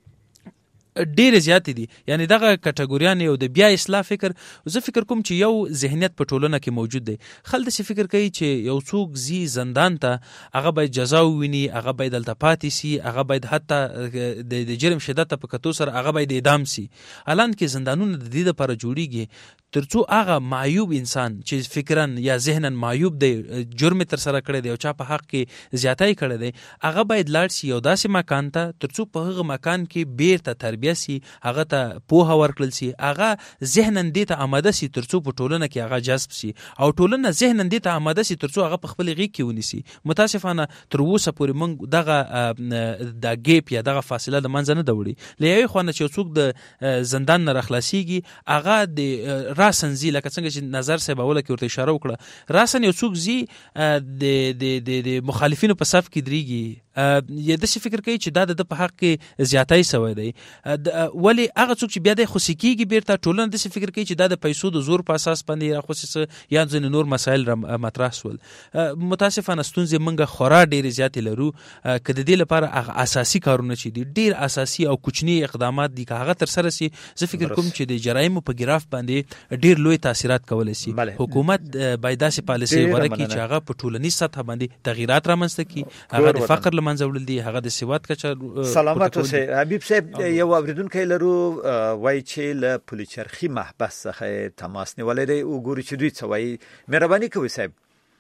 ډېرې زیاتې دي. یعنی دغه کټګوریانې او د بیا اصلاح فکر، زه فکر کوم چې یو ذهنیت په ټولنه کې موجود دی. خلک داسې فکر کوي چې یو څوک ځي زندان ته هغه باید جزا وویني، هغه باید دلته پاتې سي، هغه باید حتی د جرم شدت ته په کتو سره هغه باید اعدام سي. الان کې زندانونه د دې لپاره جوړیږي ترڅو هغه معیوب انسان چې فکرا یا ذهنا معیوب دی، جرم تر سره کړی دی او چا په حق کې زیاتای کړی دی، هغه باید لاړ شي یو داسې مکان ته ترڅو په هغه مکان کې بیرته تربیه سي، هغه ته پوهه ورکړل سي، هغه ذهنا دې ته آماده سي ترڅو په ټولنه کې هغه جذب سي او ټولنه ذهنا دې ته آماده سي ترڅو هغه په خپل غیږ کې ونیسي. متاسفانه تر اوسه پورې موږ دغه د ګیپ یا دغه فاصله د منځ نه دوړي. له یوې خوا نه چې څوک د زندان نه راخلاصيږي هغه د راسن زی لکه څنګه چې نظر صاحب اوله کې ورته اشاره وکړه، راسن یو څوک زی د د د مخالفینو په صف کې درېږي، یا داسې فکر کوي چې دا د په حق کې زیاتای سوی دی، ولی هغه څوک چې بیا د خوشي کېږي بیرته ټولنه داسې فکر کوي چې دا د پیسو د زور په اساس باندې راخوشي یا ځینې نور مسایل را مطرح سول. متاسفانه ستونزې موږ خورا ډېرې زیاتې لرو، که د دې لپاره هغه اساسي کارونه چې دي ډېر اساسي او کوچني اقدامات دي که هغه ترسره سي، زه فکر کوم چې د جرایمو په ګراف باندې ډېر لوی تاثیرات کولی سي. حکومت باید داسې پالیسي غوره کړي چې هغه په ټولنیز سطح باندې تغییرات رامنځته کړي، هغه د فقر له منځه وړل دي، هغه د سواد کچه. سلامت اوسئ حبیب صاحب. یو اوریدونکی لرو وایي چې له پلچرخي محبس څخه تماس نیولی دی، وګوري چې دوی څه وایي. مهرباني کوئ صاحب.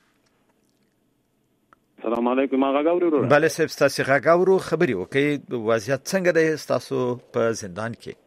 السلام علیکم. هغه غاورو ورو. بله صاحب ستاسو هغه غاورو خبري وکړئ، وضعیت څنګه دی ستاسو په زندان کې؟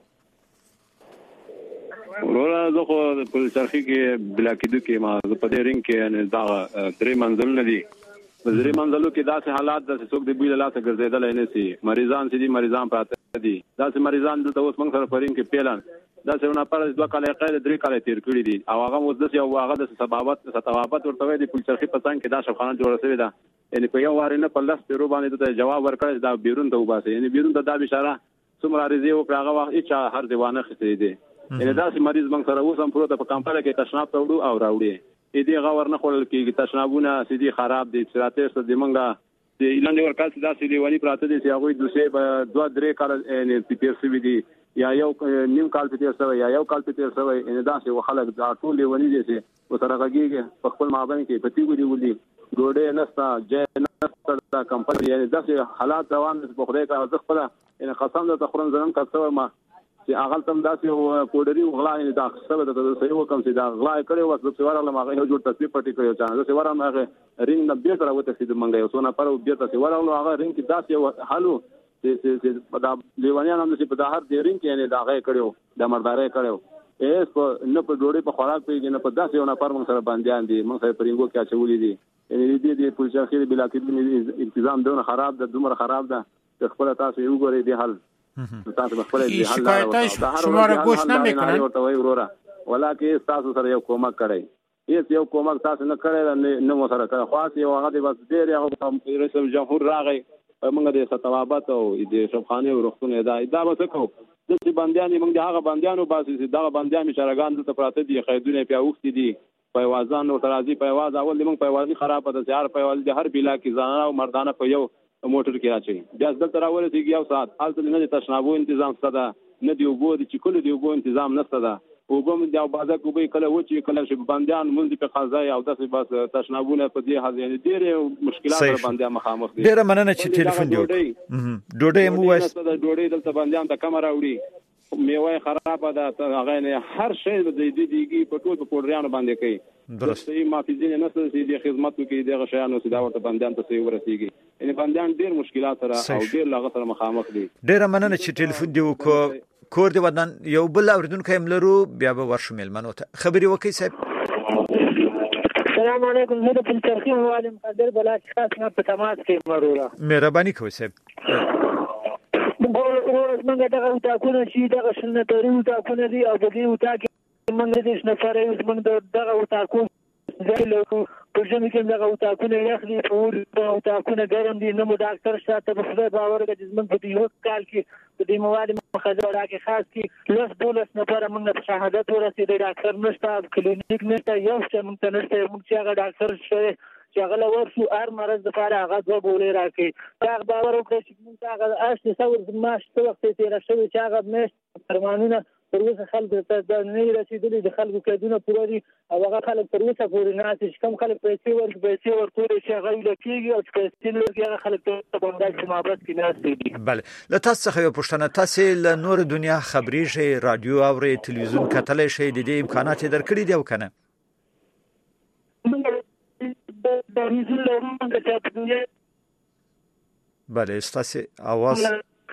ورور زه خو په چرخي کې بلا کېدو کې ما په دې رنګ کې یعنی دا درې منزل نه دي، په درې منزلو کې داسې حالات داسې څوک د بوی له لاسه ګرځېدلی نه سي، مریضان چې دي مریضان پراته دي، داسې مریضان دلته اوس موږ سره په رنګ کې پیلن داسې یو نفر دوه کاله قید درې کاله تیر کړي دي او هغه اوس داسې یو هغه د سبابت ستوابت ورته وایي د پلچرخي په څنګ کې دا شفخانه جوړه شوې ده، یعنی په یو وارې نه په لس پیرو باندې ته جواب ورکړی دا بیرون ته وباسي، یعنی بیرون ته دا بشاره څومره عریضې وکړه هغه وخت هېچا هر دیوانه اخیستی دی. یعنی داسې مریض موږ سره اوس هم پروته په کمپاله کې تشناب ته وړو او راوړي، دې غور نه خوړل کېږي، تشنابونه سیدي خراب دي، سراتې څه دي موږ د ایلانډ ورکاس داسې لیونی پراته دي چې هغوی دوسې به دوه درې کاله تیر شوي دي یا یو نیم کال په تیر شوی یا یو کال په تیر شوی، یعنی داسې خلک دا ټول لیوني دي چې ورسره غږېږي په خپل مابین کې په تیږو دي ولي ډوډۍ نشته، جای نشته، دا کمپنۍ یعنی داسې حالات روان دي په خدای کا زه خپله یعنی قسم درته خورم زه نن کار شوی ما چې هغه تم داسې پوډري غلا یعنی دا څه به د صحیح وکم چې دا غلا کړي وس د سوار له ماغه یو جوړ تصویر پټی کړی چې دا سوار ماغه رینګ نه بیرته راوته چې منګه یو څونه پر بیرته سوار له هغه رینګ کې داسې حالو چې چې دا لیوانیان هم چې په دهر دی رینګ کې یعنی دا غي کړو د مرداري کړو ایس په نه په ډوړې په خوراک پیږي نه په داسې یو نفر موږ سره باندې دي موږ سره پرینګو کې اچولې دي، یعنی دې دې پولیس اخیر بلا کې تنظیم دونه خراب ده دومره خراب ده خپل تاسو یو غوري دی حل تاسو خپل دی حل شکایت شما را گوش نمیکنن ورته وای وروره ولکه تاسو سره یو کومک کړی هیڅ یو کومک تاسو نه کړی نه مو سره کړی خاص یو هغه دی بس ډیر هغه رئیس جمهور راغی موږ د ستوابات او د شفخانه ورختونه دا دا به څه کوو د چې بنديان موږ د هغه بنديانو باسي دا بنديان شرګان دلته پراته دي خیدونه په وخت دي په وازان او ترازی په واز اول موږ په وازی خراب ده زیار په واز د هر بلا کې زنانه او مردانه په یو موټر کې راځي بیا دلته راولې یو ساعت حالت نه د تشنابو تنظیم ستدا نه دی وګو د چې کله دی وګو تنظیم نشته ده وګم د بازار کو به کله و چې کله چې بنديان مونږ په قضا او داسې بس تشنابونه په دې حال یعنی ډېر مشکلات سره بنديان مخامخ دي ډېر مننه چې ټلیفون دی ډوډۍ مو وایي ډوډۍ دلته بنديان ته کمره وړي میوه خراب ده هغه نه هر شی د دې دیږي په ټول په پوډریانو باندې کوي درست یې مافیزین نه څه دي خدماتو کې دغه شیانو چې دا ورته بنديان ته صحیح ورسیږي یعنی بنديان ډېر مشکلات سره او ډېر لاغت سره مخامخ دي ډېر مننه چې ټلیفون دی وکړو کور دی ودان یو بل اوریدونکو هم لرو بیا به ورشو ملمنو ته خبري وکي صاحب السلام علیکم زه د پلچرخي معلم قادر بلاک خاص نه په تماس کې مرورا مهرباني کوئ صاحب موږ دغه وټاکونه چې دغه شنه توري وټاکونه دي او د دې وټاکې موږ د شنه فرې اوس موږ دغه وټاکو زه له په ژمي کې دغه وټاکونه یخني په اور وټاکونه ګرم دي نه مو ډاکټر شاته په خدای باور کوي چې موږ په دې یو کال کې په دې مواد مخدره راکې خاص کې لس دولس نفر موږ په شهادت ورسېد ډاکټر نشته کلینیک نشته یو څه موږ ته نشته موږ چې هغه ډاکټر شوی چې هغه لور شو هر مرض لپاره هغه دوه بولې راکړي دا باور وکړي چې موږ هغه اصلي څور ماش څه وخت تیر شوی چې هغه مېشت فرمانونه پر اوسه خلکو ته دا نه رسیدلي د خلکو قیدونه پوره دي او هغه خلک تر اوسه پورې ناست چې کوم خلک پیسې ورکړي پیسې ورکړي چې هغه ویل کېږي او چې پیسې نه ورکړي هغه خلک ته په همداسې محبس کې ناست دي. بله له تاسو څخه یو پوښتنه، تاسې له نور دنیا خبرېږئ، راډیو اورئ، تلویزیون کتلی شئ، د دې امکانات یې درکړي دي او که نه؟ بله ستاسې اواز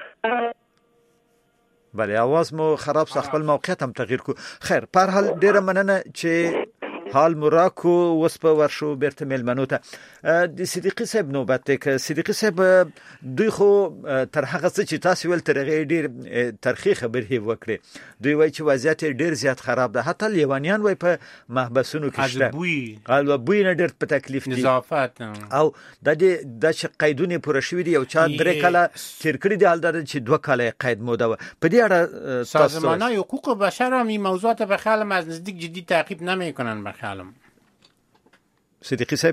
بله اواز مو خراب سو، خپل موقعیت هم تغییر کو. خیر په هر حال ډیره مننه چې حال مراکو وس په ورشو بیرته ملمنو ته د صدیقي صاحب نوبت دی. که صدیقي صاحب دوی خو تر هغه څه چې تاسو ول تر هغه ډیر ترخی خبرې وکړي، دوی وایي چې وضعیت ډیر زیات خراب ده، حتی لیوانیان وایي په محبسونو کې شته، بوی او بوی نه ډیر په تکلیف دي نظافت او د دې د چې قیدونه پوره شوی دي او چا درې کاله تیر کړی دی، حال دا چې دوه کاله قید موده و. په دې اړه سازمان‌های حقوق بشر هم این موضوعات به خیال از نزدیک جدی تعقیب نمی‌کنن به خیالم. صدیقی صاحب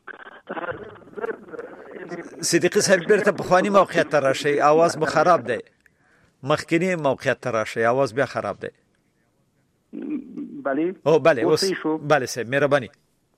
صدیقی صاحب بیرته په خواني موقعیت ته راشي، आवाज مو خراب دی، مخکنی موقعیت ته راشي، आवाज بیا خراب دی. بله او بله اوس بله صاحب مهرباني.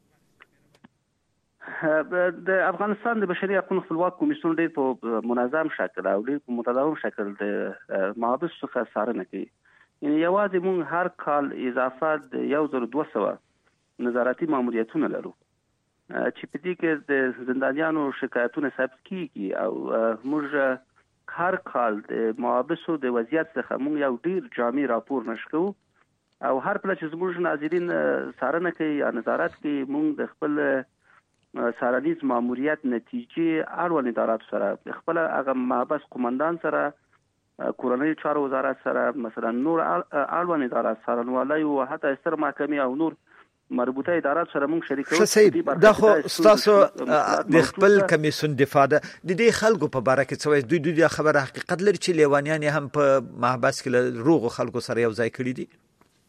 د افغانستان د بشري حقوقو خپلواک کمیسیون ډېر په منظم شکل او ډېر په متداوم شکل د محابس څخه څارنه کوي. یعنی یوازې موږ هر کال اضافه د یو زر دوه سوه نظارتي ماموریتونه لرو چې په دې کې د زندانیانو شکایتونه ثبت کیږي او موږ هر کال د محابسو د وضعیت څخه موږ یو ډېر جامع راپور نشکو او هر کله چې زموږ ناظرین څارنه کوي یا نظارت کوي موږ د خپل سارنیز ماموریت نتیجې اړوند ادارات سره خپل هغه محبس قومندان سره کورنۍ چارو وزارت سره مثلا نور اړوند ادارات څارنوالۍ او حتی ستر محکمې او نور مربوطه ادارات سره موږ شریکو. دا خو تاسو د خپل کمیسیون دفاع ده، د دې خلکو په باره کې څه دوی دوی خبره حقیقت لري چې لیوانیان هم په محبس کې روغ خلکو سره یو ځای کړي دي؟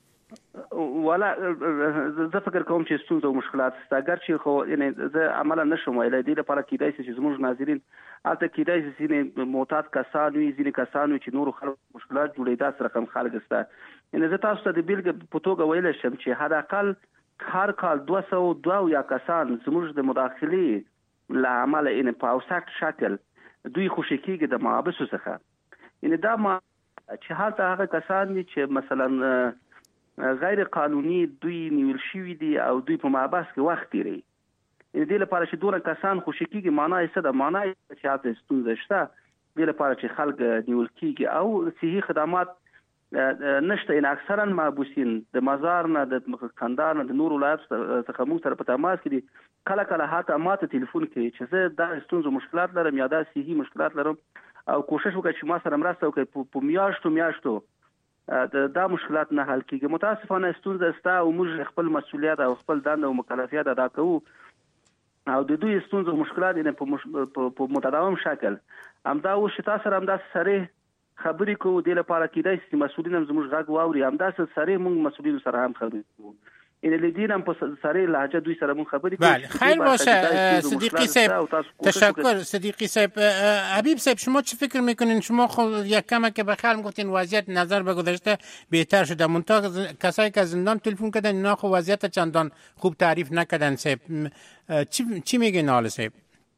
ولا زه فکر کوم چې ستونزې او مشکلات شته، اگر چې خو یعنی زه عملا نشم ویلی دې لپاره کېدای شي چې زموږ ناظرین هلته کېدای شي ځینې معتاد کسان وي، ځینې کسان وي چې نورو خلکو مشکلات جوړوي، داسې رقم خلک شته. یعنی زه تاسو ته د بېلګې په توګه ویلی شم چې حداقل هر کال دوه سوه دوه یا کسان زموږ د مداخلې له امله یعنې په اوسط شکل دوی خوشي کېږي د محابسو څخه. یعنی دا ما چې هلته هغه کسان دي چې مثلا غیر قانوني دوی نیول شوي دي او دوی په محبس کې وخت تیروي. یعنې دې لپاره چې دونه کسان خوشي کېږي معنا یې څه ده؟ معنا یې چې هلته ستونزه شته، دې لپاره چې خلک نیول کېږي او صحي خدمات نشته. یعنې اکثرا محبوسین د مزار نه د کندهار نه د نورو ولایاتو څخه موږ سره په تماس کې دي، کله کله حتی ما ته تلیفون کوي چې زه دا ستونزو مشکلات لرم یا دا صحي مشکلات لرم او کوشش وکړه چې ما سره مرسته وکړي. په میاشتو میاشتو دا مشکلات نه حل کیږي. متاسفانه ستونزه شته او موږ خپل مسؤلیت او خپل دنده او مکلفیت ادا کوو او د دوی ستونزو مشکلات یې په مش... په متداوم شکل همدا اوس چې تاسو سره همداسې صریح خبرې کوو، دې لپاره کېدای شي مسؤلین هم زموږ غږ واوري، همداسې صریح موږ مسؤلینو سره هم خبرې کوو. این لیدین هم په صریح لهجه دوی سره مون خبرې کوي. بله خیر باشه صدیقی صاحب، تشکر صدیقی صاحب. حبیب صاحب شما چه فکر میکنین؟ شما خود یک کم که بخیر میگفتین وضعیت نظر به گذشته بهتر شده، منتها کسایی که از زندان تلفن کردن اینا خو وضعیت چندان خوب تعریف نکردن. صاحب چی چی میگین حال صاحب؟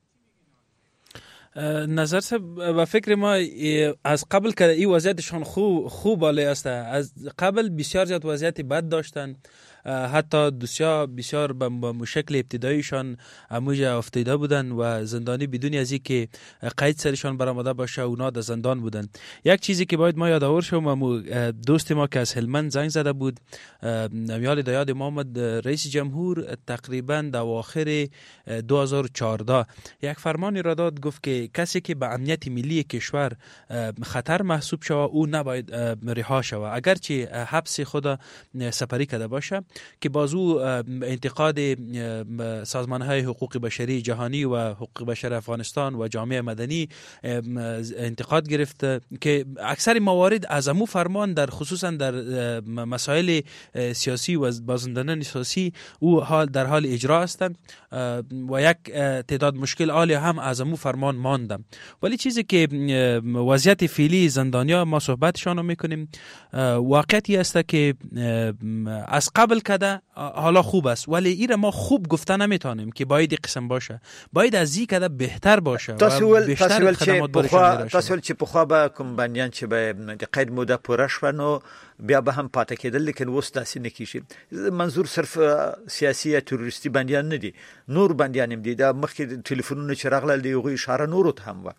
نظر صاحب و فکر ما از قبل که این وضعیتشان خوب خوب بالا است، از قبل بسیار زیاد وضعیت بد داشتن، حتی دوسیا بسیار به شکل ابتداییشان اموجه افتاده بودن و زندانی بدون از اینکه قید سرشان برآمده باشه اونا در زندان بودن. یک چیزی که باید ما یادآور شوم، دوست ما که از هلمند زنگ زده بود، میال دایاد ما آمد رئیس جمهور تقریبا در اواخر دو هزار و چهارده یک فرمانی را داد، گفت که کسی که به امنیت ملی کشور خطر محسوب شود او نباید رها شود، اگرچه حبس خود سپری کرده باشه که بازو انتقاد سازمان‌های حقوق بشری جهانی و حقوق بشر افغانستان و جامعه مدنی انتقاد گرفت که اکثر موارد از امو فرمان در خصوصا در مسائل سیاسی و بازندگان سیاسی او حال در حال اجرا هستند و یک تعداد مشکل عالی هم از امو فرمان ماندم. ولی چیزی که وضعیت فعلی زندانیا ما صحبتشان میکنیم واقعیتی است که از قبل کده حالا خوب است، ولی ایره ما خوب گفته نمیتونیم که باید قسم باشه، باید از این کده بهتر باشه و بیشتر خدمات برشان تاسول چې پخوا به کوم بندیان چې به د قید موده پوره شوه نو بیا به هم پاتې کېدل، لیکن اوس داسې نه کیږي. منظور صرف سیاسي یا تروریستي بندیان نه دي، نور بندیان هم دي. دا مخکې ټلیفونونه چې راغلل د هغوی اشاره نورو ته هم وه.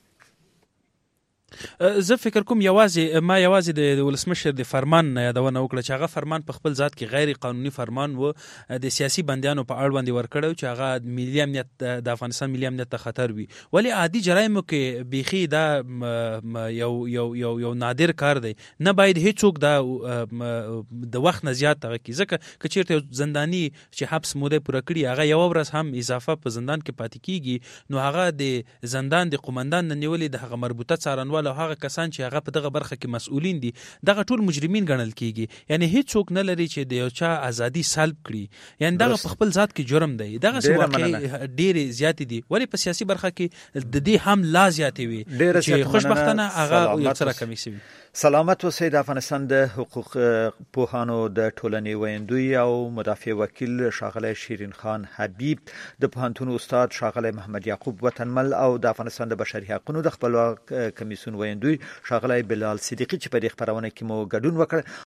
زه فکر کوم یوازې ما یوازې د ولسمشر د فرمان نه یادونه وکړه چې هغه فرمان په خپل ذات کې غیر قانوني فرمان و د سیاسي بندیانو په اړه باندې ورکړو چې هغه ملي امنیت د افغانستان ملي امنیت ته خطر وي، ولی عادي جرایمو کې بیخي دا یو یو یو یو نادر کار دی، نه باید هیڅوک دا د وخت نه زیات هغه کې، ځکه که چیرته زندانی چې حبس موده پوره کړي هغه یو ورځ هم اضافه په زندان کې پاتې کیږي نو هغه د زندان د قومندان نه نیولې د هغه مربوطه څارنوال او هغه کسان چې هغه په دغه برخه کې مسؤلین دي دغه ټول مجرمین ګڼل کیږي، یعنی هیڅ څوک نه لري چې د یو چا ازادي سلب کړي، یعنی دغه په خپل ذات کې جرم دی. دغه واقعي ډېر زیات دي، ولی په سیاسي برخه کې د دې هم لا زیات وي چې خوشبختانه هغه یو څه کمی شي. سلامت اوسئ. د افغانستان د حقوق پوهانو د ټولنې ویندوی او مدافع وکیل ښاغلی شیرین خان حبیب، د پوهنتون استاد ښاغلی محمد یعقوب وطنمل او د افغانستان د بشري حقوقو د خپلواک کمیسیون ویندوی ښاغلی بلال صدیقی چې په دې خپرونه کې مو ګډون وکړ.